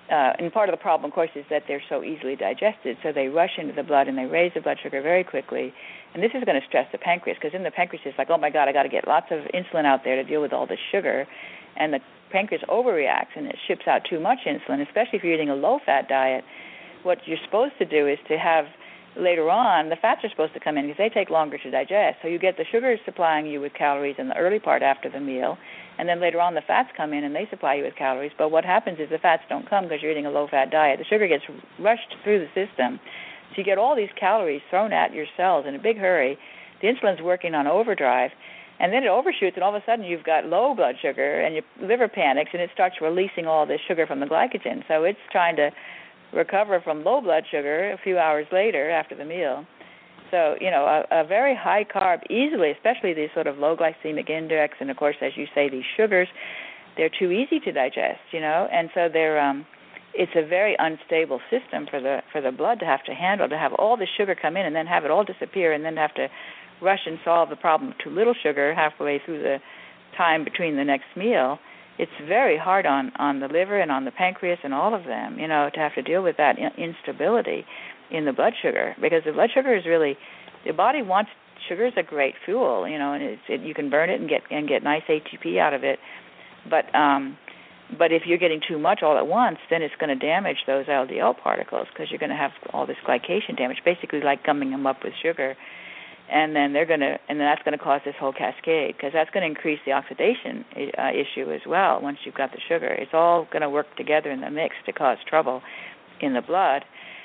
uh, and part of the problem, of course, is that they're so easily digested, so they rush into the blood and they raise the blood sugar very quickly. And this is going to stress the pancreas, because in the pancreas it's like, oh, my God, I got to get lots of insulin out there to deal with all this sugar. And the pancreas overreacts and it ships out too much insulin, especially if you're eating a low-fat diet. What you're supposed to do is to have, later on, the fats are supposed to come in because they take longer to digest. So you get the sugars supplying you with calories in the early part after the meal, and then later on the fats come in and they supply you with calories. But what happens is the fats don't come because you're eating a low-fat diet. The sugar gets rushed through the system. So you get all these calories thrown at your cells in a big hurry. The insulin's working on overdrive, and then it overshoots, and all of a sudden you've got low blood sugar, and your liver panics, and it starts releasing all this sugar from the glycogen. So it's trying to recover from low blood sugar a few hours later after the meal. So, you know, a, a very high carb, easily, especially these sort of low glycemic index, and of course, as you say, these sugars, they're too easy to digest, you know, and so they're um, it's a very unstable system for the for the blood to have to handle, to have all the sugar come in and then have it all disappear and then have to rush and solve the problem of too little sugar halfway through the time between the next meal. It's very hard on, on the liver and on the pancreas and all of them, you know, to have to deal with that instability in the blood sugar, because the blood sugar is really, the body wants, sugar is a great fuel, you know, and it's, it, you can burn it and get and get nice A T P out of it, but um, but if you're getting too much all at once, then it's going to damage those L D L particles, because you're going to have all this glycation damage, basically like gumming them up with sugar. And then they're going to, and then that's going to cause this whole cascade, because that's going to increase the oxidation uh, issue as well. Once you've got the sugar, it's all going to work together in the mix to cause trouble in the blood,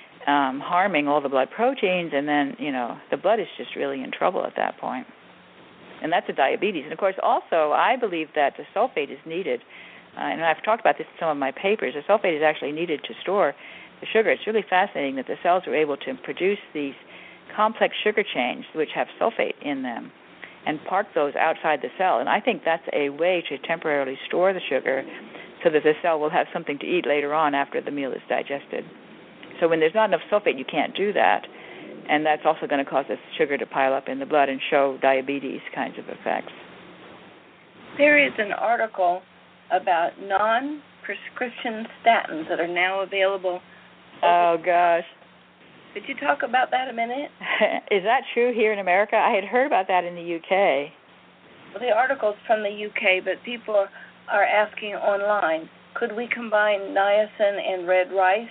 um, harming all the blood proteins, and then you know the blood is just really in trouble at that point. And that's a diabetes. And of course, also I believe that the sulfate is needed, uh, and I've talked about this in some of my papers. The sulfate is actually needed to store the sugar. It's really fascinating that the cells are able to produce these complex sugar chains which have sulfate in them and park those outside the cell. And I think that's a way to temporarily store the sugar so that the cell will have something to eat later on after the meal is digested. So when there's not enough sulfate, you can't do that. And that's also going to cause the sugar to pile up in the blood and show diabetes kinds of effects. There is an article about non-prescription statins that are now available. Oh, gosh. Could you talk about that a minute? Is that true here in America? I had heard about that in the U K. Well, the article's from the U K, but people are asking online, could we combine niacin and red rice?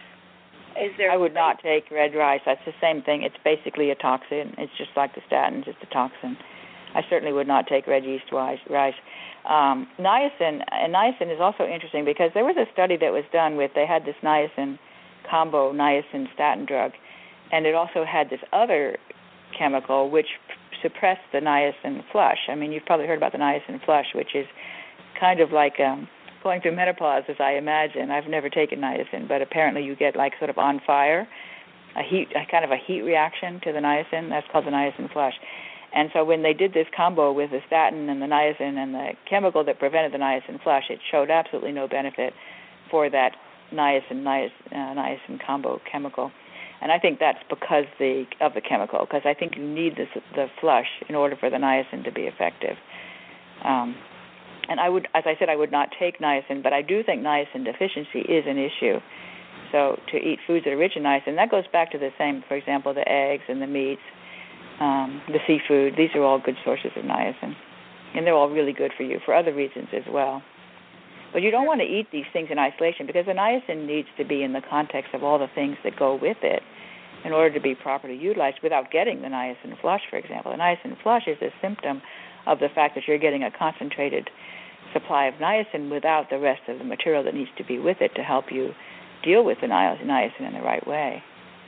Is there? I would not take red rice. That's the same thing. It's basically a toxin. It's just like the statins. It's a toxin. I certainly would not take red yeast rice. Um, niacin, and niacin is also interesting because there was a study that was done with, they had this niacin combo, niacin statin drug, and it also had this other chemical which suppressed the niacin flush. I mean, you've probably heard about the niacin flush, which is kind of like um, going through menopause, as I imagine. I've never taken niacin, but apparently you get like sort of on fire, a heat, a kind of a heat reaction to the niacin. That's called the niacin flush. And so when they did this combo with the statin and the niacin and the chemical that prevented the niacin flush, it showed absolutely no benefit for that niacin niacin, uh, niacin combo chemical. And I think that's because the of the chemical, because I think you need this, the flush in order for the niacin to be effective. Um, and I would, as I said, I would not take niacin, but I do think niacin deficiency is an issue. So to eat foods that are rich in niacin, that goes back to the same, for example, the eggs and the meats, um, the seafood. These are all good sources of niacin. And they're all really good for you for other reasons as well. But you don't want to eat these things in isolation because the niacin needs to be in the context of all the things that go with it in order to be properly utilized without getting the niacin flush, for example. The niacin flush is a symptom of the fact that you're getting a concentrated supply of niacin without the rest of the material that needs to be with it to help you deal with the niacin in the right way.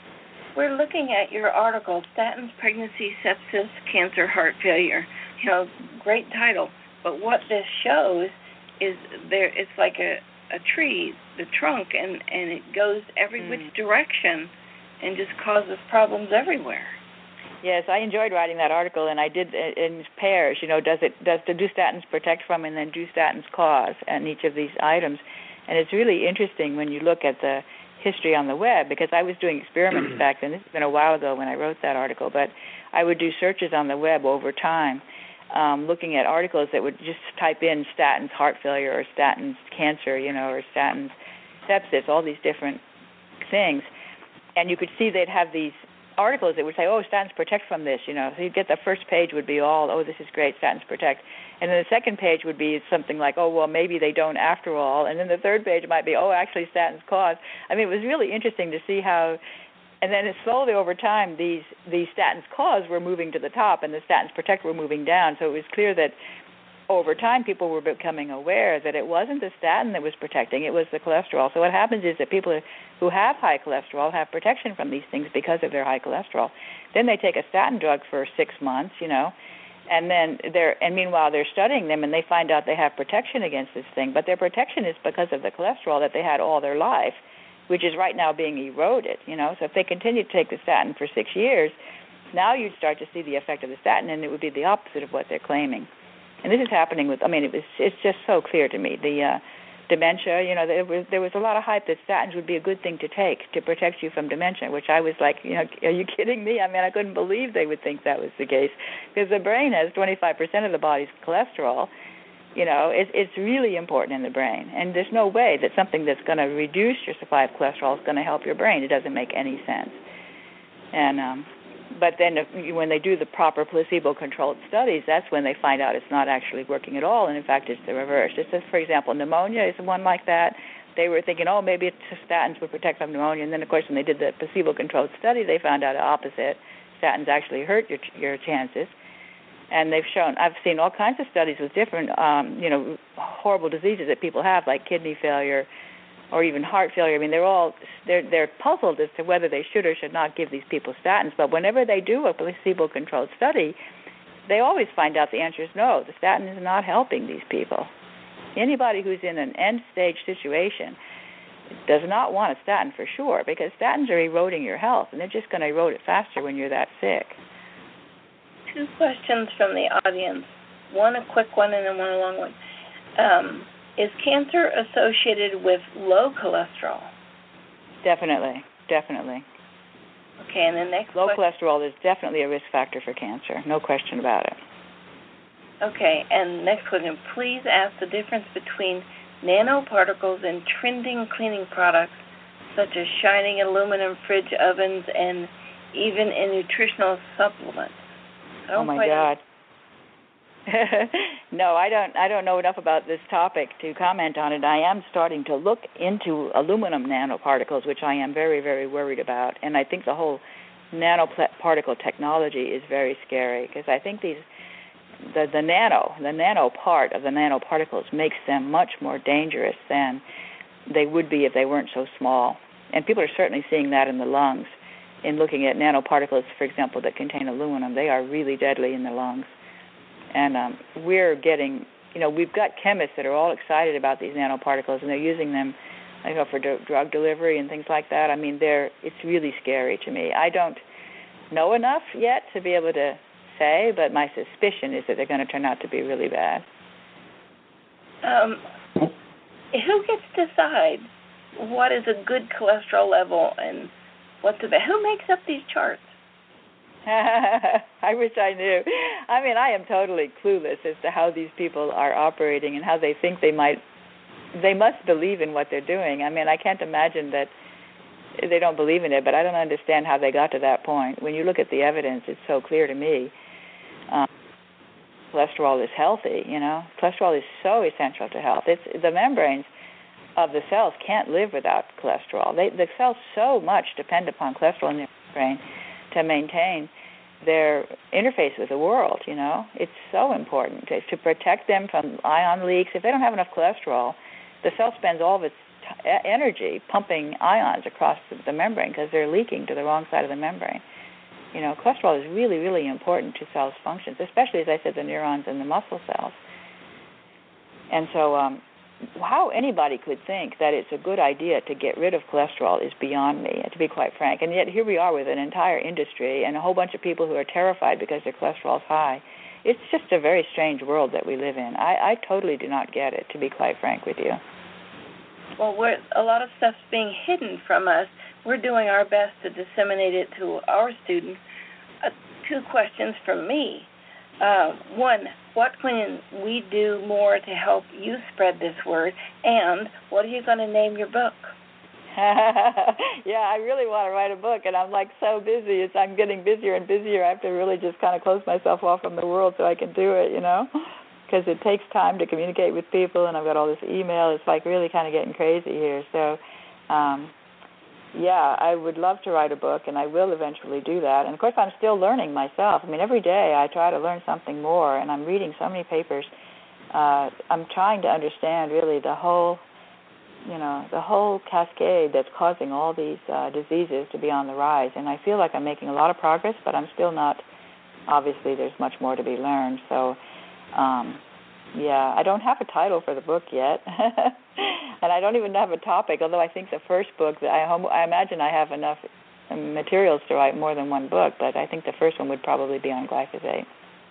We're looking at your article, Statins, Pregnancy, Sepsis, Cancer, Heart Failure. You know, great title. But what this shows is there it's like a, a tree, the trunk, and, and it goes every mm. which direction and just causes problems everywhere. Yes, I enjoyed writing that article, and I did in pairs. You know, does it does the do statins protect from, and then do statins cause, and each of these items. And it's really interesting when you look at the history on the web, because I was doing experiments back then. This has been a while ago when I wrote that article, but I would do searches on the web over time, um, looking at articles that would just type in statins heart failure or statins cancer, you know, or statins sepsis, all these different things. And you could see they'd have these articles that would say, oh, statins protect from this, you know. So you'd get the first page would be all, oh, this is great, statins protect. And then the second page would be something like, oh, well, maybe they don't after all. And then the third page might be, oh, actually statins cause. I mean, it was really interesting to see how, and then slowly over time, these, these statins cause were moving to the top and the statins protect were moving down. So it was clear that over time people were becoming aware that it wasn't the statin that was protecting, it was the cholesterol. So what happens is that people who have high cholesterol have protection from these things because of their high cholesterol. Then they take a statin drug for six months, you know, and then they're, and meanwhile they're studying them and they find out they have protection against this thing, but their protection is because of the cholesterol that they had all their life, which is right now being eroded, you know. So if they continue to take the statin for six years, now you'd start to see the effect of the statin, and it would be the opposite of what they're claiming. And this is happening with, I mean, it was, it's just so clear to me. The uh, dementia, you know, there was, there was a lot of hype that statins would be a good thing to take to protect you from dementia, which I was like, you know, are you kidding me? I mean, I couldn't believe they would think that was the case, because the brain has twenty-five percent of the body's cholesterol. You know, it, it's really important in the brain. And there's no way that something that's going to reduce your supply of cholesterol is going to help your brain. It doesn't make any sense. And, um, but then if, when they do the proper placebo-controlled studies, that's when they find out it's not actually working at all, and in fact it's the reverse. It's just, for example, pneumonia is one like that. They were thinking, oh, maybe it's statins would protect from pneumonia, and then, of course, when they did the placebo-controlled study, they found out the opposite. Statins actually hurt your your chances. And they've shown, I've seen all kinds of studies with different, um, you know, horrible diseases that people have, like kidney failure, or even heart failure. I mean, they're all they're they're puzzled as to whether they should or should not give these people statins. But whenever they do a placebo-controlled study, they always find out the answer is no. The statin is not helping these people. Anybody who's in an end-stage situation does not want a statin for sure, because statins are eroding your health, and they're just going to erode it faster when you're that sick. Two questions from the audience. One a quick one and then one a long one. Um, Is cancer associated with low cholesterol? Definitely, definitely. Okay, and the next Low question. cholesterol is definitely a risk factor for cancer, no question about it. Okay, and next question. Please ask the difference between nanoparticles in trending cleaning products, such as shining aluminum fridge ovens and even in nutritional supplements. I don't oh my quite God. No, I don't I don't know enough about this topic to comment on it. I am starting to look into aluminum nanoparticles, which I am very, very worried about. And I think the whole nanoparticle technology is very scary, because I think these the, the nano, the nano part of the nanoparticles makes them much more dangerous than they would be if they weren't so small. And people are certainly seeing that in the lungs. In looking at nanoparticles, for example, that contain aluminum, they are really deadly in the lungs. And um, we're getting, you know, we've got chemists that are all excited about these nanoparticles, and they're using them, you know, for d- drug delivery and things like that. I mean, they're, it's really scary to me. I don't know enough yet to be able to say, but my suspicion is that they're going to turn out to be really bad. Um, who gets to decide what is a good cholesterol level and what's a bad? Who makes up these charts? I wish I knew. I mean, I am totally clueless as to how these people are operating and how they think they might, they must believe in what they're doing. I mean, I can't imagine that they don't believe in it, but I don't understand how they got to that point. When you look at the evidence, it's so clear to me. Um, cholesterol is healthy, you know. Cholesterol is so essential to health. It's the membranes of the cells can't live without cholesterol. They, the cells so much depend upon cholesterol in the membrane to maintain their interface with the world, you know. It's so important to, to protect them from ion leaks. If they don't have enough cholesterol, the cell spends all of its t- energy pumping ions across the, the membrane because they're leaking to the wrong side of the membrane. You know, cholesterol is really, really important to cells' functions, especially, as I said, the neurons and the muscle cells. And so um, how anybody could think that it's a good idea to get rid of cholesterol is beyond me, to be quite frank. And yet here we are with an entire industry and a whole bunch of people who are terrified because their cholesterol is high. It's just a very strange world that we live in. I, I totally do not get it, to be quite frank with you. Well, we're, a lot of stuff's being hidden from us. We're doing our best to disseminate it to our students. Uh, two questions from me. Uh, one, what can we do more to help you spread this word? And what are you going to name your book? Yeah, I really want to write a book, and I'm like so busy. It's I'm getting busier and busier. I have to really just kind of close myself off from the world so I can do it, you know, because it takes time to communicate with people, and I've got all this email. It's like really kind of getting crazy here. So, um, yeah, I would love to write a book, and I will eventually do that. And, of course, I'm still learning myself. I mean, every day I try to learn something more, and I'm reading so many papers. Uh, I'm trying to understand really the whole you know, the whole cascade that's causing all these uh, diseases to be on the rise. And I feel like I'm making a lot of progress, but I'm still not, obviously there's much more to be learned. So, um, yeah, I don't have a title for the book yet. And I don't even have a topic, although I think the first book, I, home, I imagine I have enough materials to write more than one book, but I think the first one would probably be on glyphosate,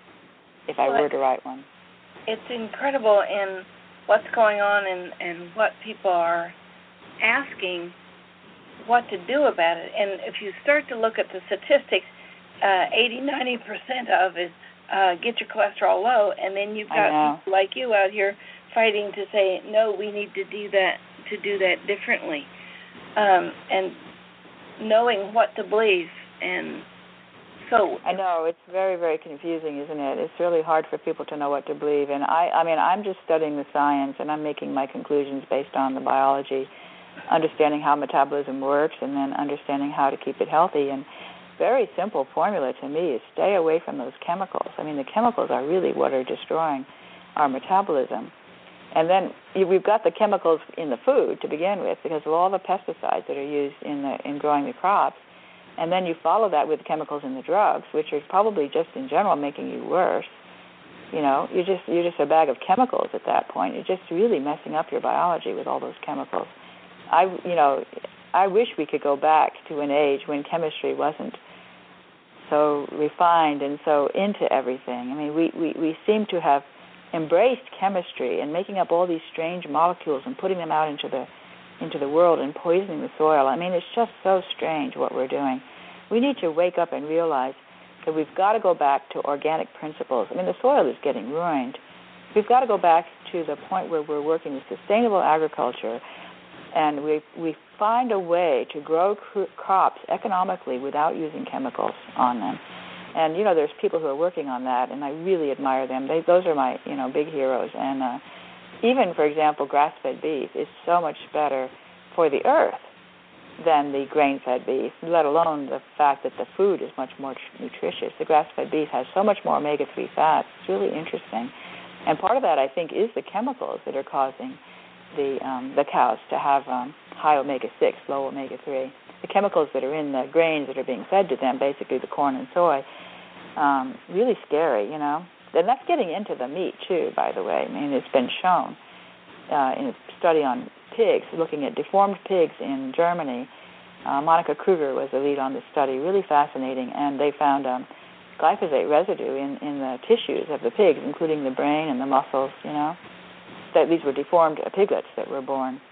if I well, were to write one. It's incredible in what's going on and, and what people are asking what to do about it. And if you start to look at the statistics, uh, eighty, ninety percent of it, uh, get your cholesterol low, and then you've got people like you out here fighting to say, no, we need to do that, to do that differently. Um, and knowing what to believe. And so I know, it's very, very confusing, isn't it? It's really hard for people to know what to believe. And I, I mean, I'm just studying the science, and I'm making my conclusions based on the biology, understanding how metabolism works, and then understanding how to keep it healthy. And very simple formula to me is stay away from those chemicals. I mean, the chemicals are really what are destroying our metabolism. And then we've got the chemicals in the food to begin with because of all the pesticides that are used in the in growing the crops. And then you follow that with chemicals in the drugs, which are probably just in general making you worse. You know, you're just you're just a bag of chemicals at that point. You're just really messing up your biology with all those chemicals. I, you know, I wish we could go back to an age when chemistry wasn't so refined and so into everything. I mean, we, we, we seem to have embraced chemistry and making up all these strange molecules and putting them out into the into the world and poisoning the soil. I mean, it's just so strange what we're doing. We need to wake up and realize that we've got to go back to organic principles. I mean, the soil is getting ruined. We've got to go back to the point where we're working with sustainable agriculture, and we we find a way to grow cr- crops economically without using chemicals on them. And, you know, there's people who are working on that, and I really admire them. They, those are my, you know, big heroes. And uh, even, for example, grass-fed beef is so much better for the earth than the grain-fed beef, let alone the fact that the food is much more tr- nutritious. The grass-fed beef has so much more omega three fats. It's really interesting. And part of that, I think, is the chemicals that are causing the um, the cows to have um, high omega six, low omega three. The chemicals that are in the grains that are being fed to them, basically the corn and soy, um, really scary, you know. And that's getting into the meat, too, by the way. I mean, it's been shown uh, in a study on pigs, looking at deformed pigs in Germany. Uh, Monica Kruger was the lead on this study, really fascinating, and they found um, glyphosate residue in, in the tissues of the pigs, including the brain and the muscles, you know. That these were deformed piglets that were born.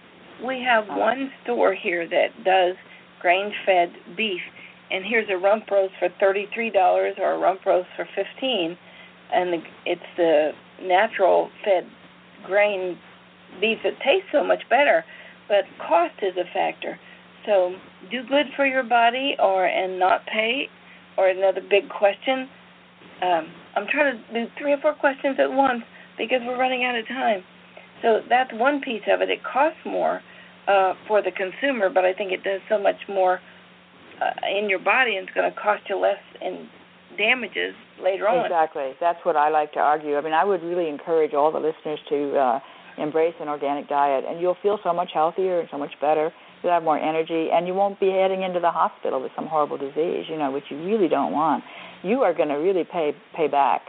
We have uh, one store here that does grain-fed beef, and here's a rump roast for thirty-three dollars or a rump roast for fifteen dollars. And the, it's the natural fed grain beef that tastes so much better, but cost is a factor. So do good for your body or and not pay, or another big question. Um, I'm trying to do three or four questions at once because we're running out of time. So that's one piece of it. It costs more uh, for the consumer, but I think it does so much more uh, in your body, and it's going to cost you less in damages later on. Exactly. That's what I like to argue. I mean, I would really encourage all the listeners to uh, embrace an organic diet, and you'll feel so much healthier and so much better. You'll have more energy, and you won't be heading into the hospital with some horrible disease, you know, which you really don't want. You are going to really pay pay back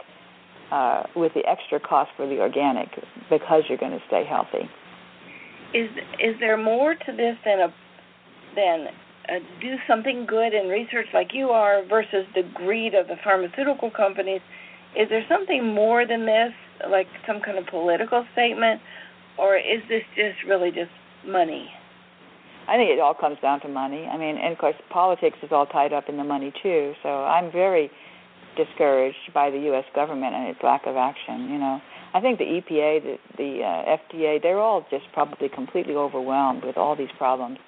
uh, with the extra cost for the organic because you're going to stay healthy. Is is there more to this than a than Uh, do something good in research like you are versus the greed of the pharmaceutical companies? Is there something more than this, like some kind of political statement, or is this just really just money? I think it all comes down to money. I mean, and of course, politics is all tied up in the money too. So I'm very discouraged by the U S government and its lack of action. You know, I think the E P A, the, the uh, F D A, they're all just probably completely overwhelmed with all these problems.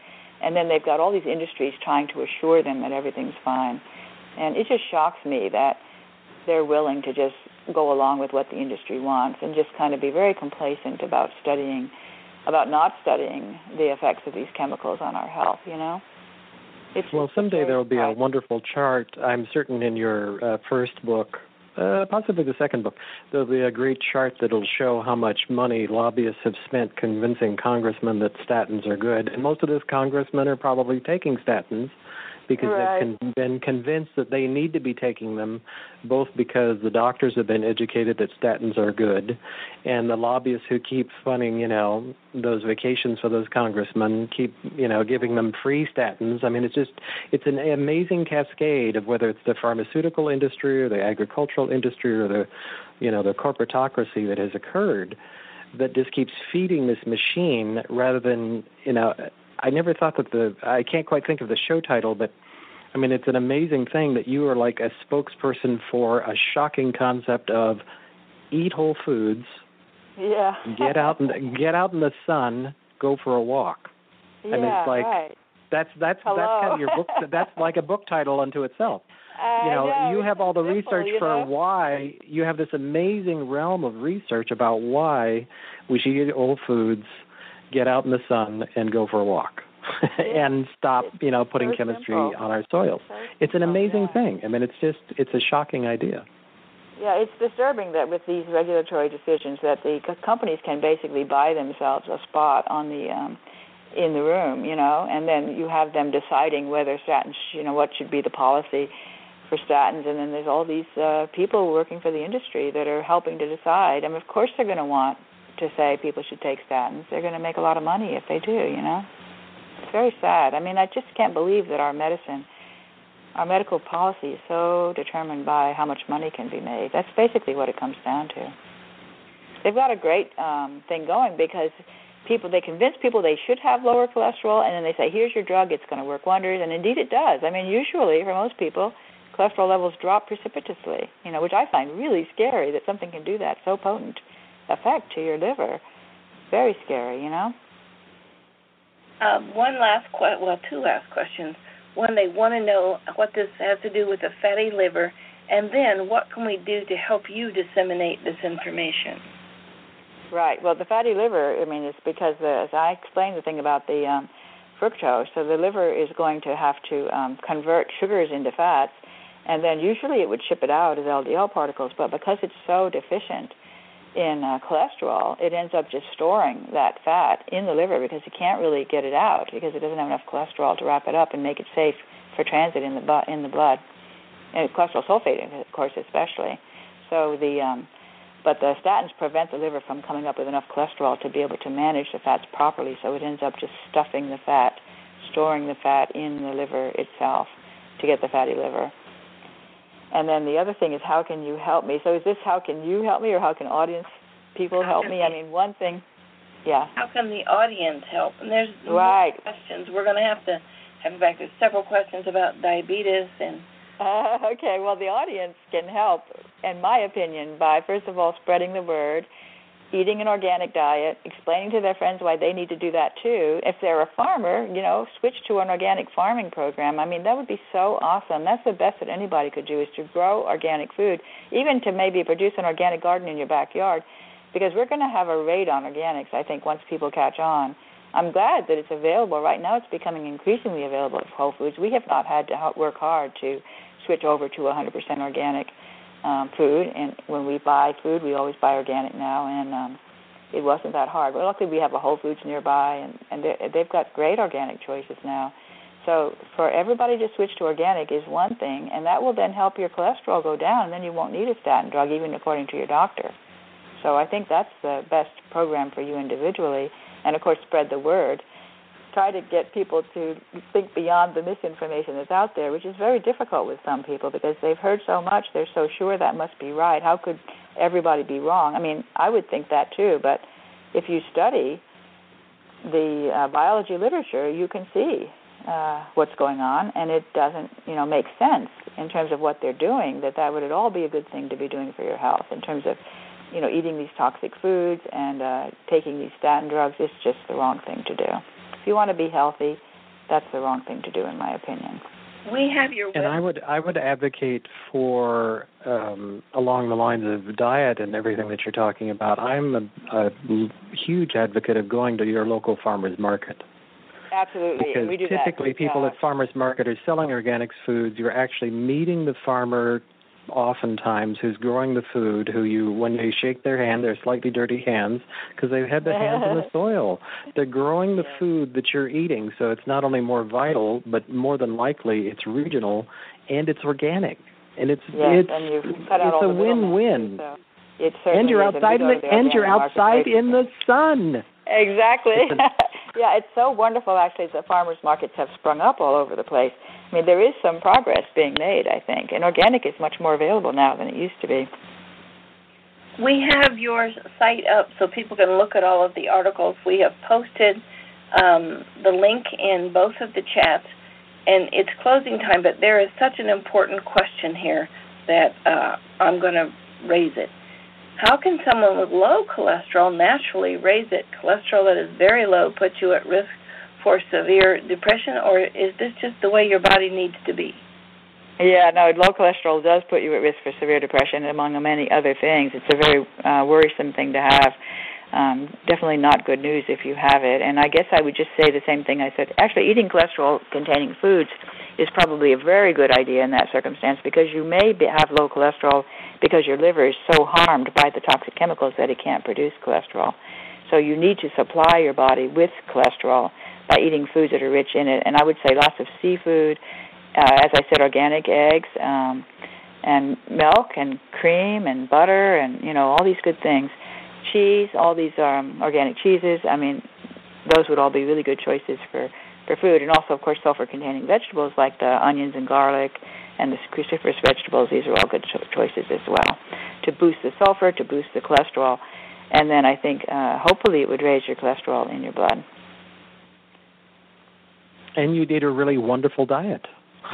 And then they've got all these industries trying to assure them that everything's fine. And it just shocks me that they're willing to just go along with what the industry wants and just kind of be very complacent about studying, about not studying the effects of these chemicals on our health, you know? It's well, someday there will be a wonderful chart. I'm certain in your uh, first book, uh, possibly the second book, there'll be a great chart that will show how much money lobbyists have spent convincing congressmen that statins are good. And most of those congressmen are probably taking statins because right. they've con- been convinced that they need to be taking them, both because the doctors have been educated that statins are good, and the lobbyists who keep funding, you know, those vacations for those congressmen keep, you know, giving them free statins. I mean, it's just, it's an amazing cascade of whether it's the pharmaceutical industry or the agricultural industry or the, you know, the corporatocracy that has occurred that just keeps feeding this machine rather than, you know, I never thought that the, I can't quite think of the show title, but I mean, it's an amazing thing that you are like a spokesperson for a shocking concept of eat whole foods, yeah, get out and get out in the sun, go for a walk. Yeah, I mean, it's like, right. that's, that's, Hello. that's kind of your book, that's like a book title unto itself. I You know, know, you have all the simple, research you for know? why, you have this amazing realm of research about why we should eat whole foods, get out in the sun, and go for a walk, Yeah. and stop, you know, putting so chemistry simple. on our soils. So It's an simple, amazing yeah. thing. I mean, it's just, it's a shocking idea. Yeah, it's disturbing that with these regulatory decisions that the c- companies can basically buy themselves a spot on the um, in the room, you know, and then you have them deciding whether statins, you know, what should be the policy for statins, and then there's all these uh, people working for the industry that are helping to decide. I mean, of course they're going to want to say people should take statins. They're going to make a lot of money if they do, you know. It's very sad. I mean, I just can't believe that our medicine, our medical policy is so determined by how much money can be made. That's basically what it comes down to. They've got a great um, thing going because people, they convince people they should have lower cholesterol, and then they say, here's your drug, it's going to work wonders, and indeed it does. I mean, usually, for most people, cholesterol levels drop precipitously, you know, which I find really scary that something can do that so potent effect to your liver. Very scary, you know. Um, one last question, well, two last questions. One, they want to know what this has to do with the fatty liver, and then what can we do to help you disseminate this information? Right. Well, the fatty liver, I mean, it's because, the, as I explained the thing about the um, fructose, so the liver is going to have to um, convert sugars into fats, and then usually it would ship it out as L D L particles, but because it's so deficient in uh, cholesterol, it ends up just storing that fat in the liver because it can't really get it out because it doesn't have enough cholesterol to wrap it up and make it safe for transit in the bu- in the blood, and cholesterol sulfate, of course, especially. So the um, but the statins prevent the liver from coming up with enough cholesterol to be able to manage the fats properly. So it ends up just stuffing the fat, storing the fat in the liver itself to get the fatty liver. And then the other thing is, how can you help me? So is this how can you help me, or how can audience people How help can me? we- I mean, one thing, yeah. How can the audience help? And there's Right. more questions. We're going to have to have back. There's several questions about diabetes and. Uh, okay, well, the audience can help, in my opinion, by, first of all, spreading the word, eating an organic diet, explaining to their friends why they need to do that too. If they're a farmer, you know, switch to an organic farming program. I mean, that would be so awesome. That's the best that anybody could do, is to grow organic food, even to maybe produce an organic garden in your backyard, because we're going to have a raid on organics, I think, once people catch on. I'm glad that it's available. Right now it's becoming increasingly available at Whole Foods. We have not had to work hard to switch over to one hundred percent organic um, food, and when we buy food, we always buy organic now, and um, it wasn't that hard. But luckily we have a Whole Foods nearby, and, and they've got great organic choices now. So for everybody to switch to organic is one thing, and that will then help your cholesterol go down, and then you won't need a statin drug, even according to your doctor. So I think that's the best program for you individually, and of course spread the word. Try to get people to think beyond the misinformation that's out there, which is very difficult with some people because they've heard so much, they're so sure that must be right. How could everybody be wrong? I mean, I would think that too, but if you study the uh, biology literature, you can see uh, what's going on, and it doesn't, you know, make sense in terms of what they're doing, that that would at all be a good thing to be doing for your health in terms of, you know, eating these toxic foods and uh, taking these statin drugs. Is just the wrong thing to do. If you want to be healthy, that's the wrong thing to do, in my opinion. We have your web- and I would I would advocate for um, along the lines of diet and everything that you're talking about. I'm a, a huge advocate of going to your local farmers market. Absolutely, because we do typically that. people yeah. at farmers market are selling organic foods. You're actually meeting the farmer oftentimes who's growing the food, who you, when you shake their hand, they're slightly dirty hands because they've had their hands in the soil. They're growing the yeah. food that you're eating, so it's not only more vital, but more than likely it's regional and it's organic. And it's yes, it's and you cut out it's all a the win-win. Too, so it and you're is, outside in the, the and you're outside in the sun. Exactly. Yeah, it's so wonderful, actually, that farmers markets have sprung up all over the place. I mean, there is some progress being made, I think, and organic is much more available now than it used to be. We have your site up so people can look at all of the articles. We have posted um, the link in both of the chats, and it's closing time, but there is such an important question here that uh, I'm going to raise it. How can someone with low cholesterol naturally raise it? Cholesterol that is very low puts you at risk for severe depression, or is this just the way your body needs to be? Yeah, no, low cholesterol does put you at risk for severe depression, among many other things. It's a very uh, worrisome thing to have. Um, definitely not good news if you have it. And I guess I would just say the same thing I said. Actually, eating cholesterol-containing foods is probably a very good idea in that circumstance, because you may be, have low cholesterol because your liver is so harmed by the toxic chemicals that it can't produce cholesterol. So you need to supply your body with cholesterol by eating foods that are rich in it. And I would say lots of seafood, uh, as I said, organic eggs, um, and milk and cream and butter and, you know, all these good things. Cheese, all these um, organic cheeses. I mean, those would all be really good choices for, for food. And also, of course, sulfur-containing vegetables like the onions and garlic and the cruciferous vegetables. These are all good cho- choices as well to boost the sulfur, to boost the cholesterol. And then I think uh, hopefully it would raise your cholesterol in your blood. And you did a really wonderful diet.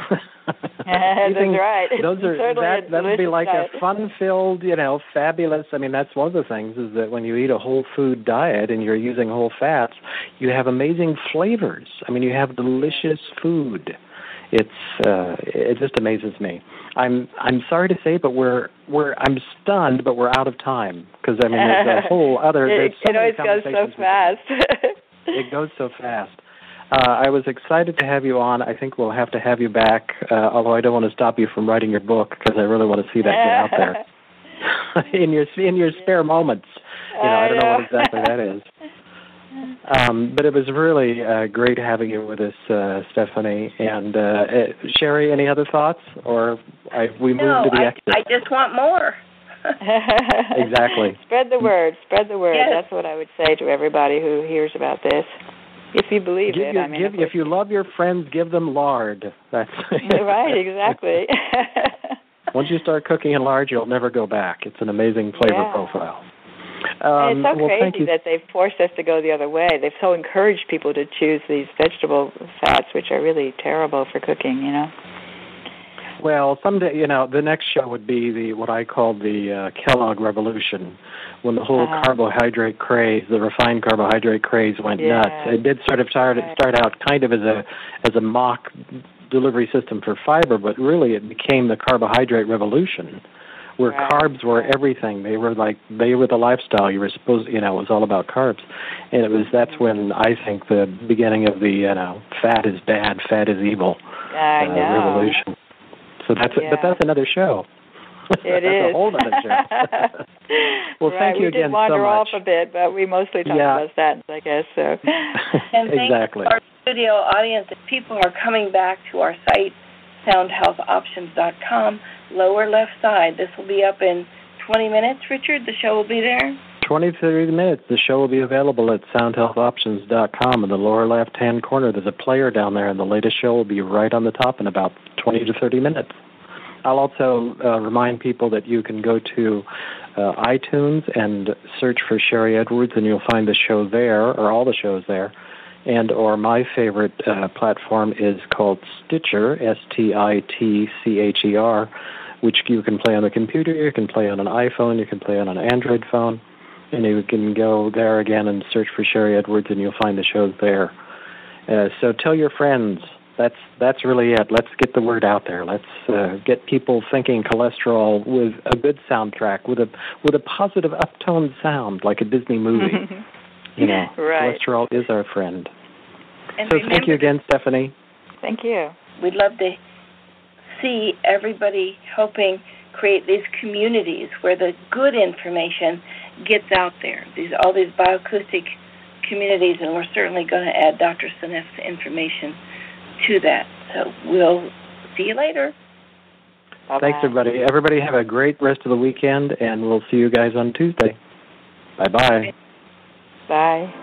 That's think, right. Those are that that would be like diet. a fun-filled, you know, fabulous. I mean, that's one of the things is that when you eat a whole food diet and you're using whole fats, you have amazing flavors. I mean, you have delicious food. It's uh, it just amazes me. I'm I'm sorry to say, but we're we're I'm stunned, but we're out of time because I mean there's a whole other. it there's so it always goes so fast. It goes so fast. Uh, I was excited to have you on. I think we'll have to have you back, uh, although I don't want to stop you from writing your book because I really want to see that get out there in your in your spare moments. You know, I, I don't know. know what exactly that is. Um, but it was really uh, great having you with us, uh, Stephanie. And uh, uh, Sherry, any other thoughts, or I, we no, move to the I, exit? I just want more. Exactly. Spread the word. Spread the word. Yes. That's what I would say to everybody who hears about this. If you believe give it, your, I mean, give, if you love your friends, give them lard. That's right. Exactly. Once you start cooking in lard, you'll never go back. It's an amazing flavor yeah. profile. Um, and it's so well, crazy that they've forced us to go the other way. They've so encouraged people to choose these vegetable fats, which are really terrible for cooking. You know. Well, someday, you know, the next show would be the what I call the uh, Kellogg Revolution, when the whole uh-huh. carbohydrate craze, the refined carbohydrate craze, went yeah. nuts. It did sort of start right. start out kind of as a as a mock delivery system for fiber, but really it became the carbohydrate revolution, where right. carbs were everything. They were like they were the lifestyle. You were supposed, you know, it was all about carbs, and it was that's when I think the beginning of the you know fat is bad, fat is evil I uh, know. revolution. So that's yeah. but that's another show. It that's is. a whole other show. Well, right. thank you we again did wander so much. off a bit, but we mostly talked yeah. about statins, I guess. So. And thank exactly. our studio audience. If people are coming back to our site, sound health options dot com, lower left side. This will be up in twenty minutes, Richard. The show will be there. twenty to thirty minutes. The show will be available at sound health options dot com. In the lower left-hand corner, there's a player down there, and the latest show will be right on the top in about twenty to thirty minutes. I'll also uh, remind people that you can go to uh, iTunes and search for Sherry Edwards, and you'll find the show there, or all the shows there. And or my favorite uh, platform is called Stitcher, S T I T C H E R, which you can play on the computer, you can play on an iPhone, you can play on an Android phone, and you can go there again and search for Sherry Edwards, and you'll find the shows there. Uh, so tell your friends. That's that's really it. Let's get the word out there. Let's uh, get people thinking cholesterol with a good soundtrack, with a with a positive uptoned sound, like a Disney movie. You know, right. cholesterol is our friend. And so thank you again, Stephanie. Thank you. We'd love to see everybody helping create these communities where the good information gets out there. These all these bioacoustic communities, and we're certainly going to add Doctor Seneff's information to that. So we'll see you later. Bye-bye. Thanks, everybody. Everybody have a great rest of the weekend, and we'll see you guys on Tuesday. Bye-bye. Bye.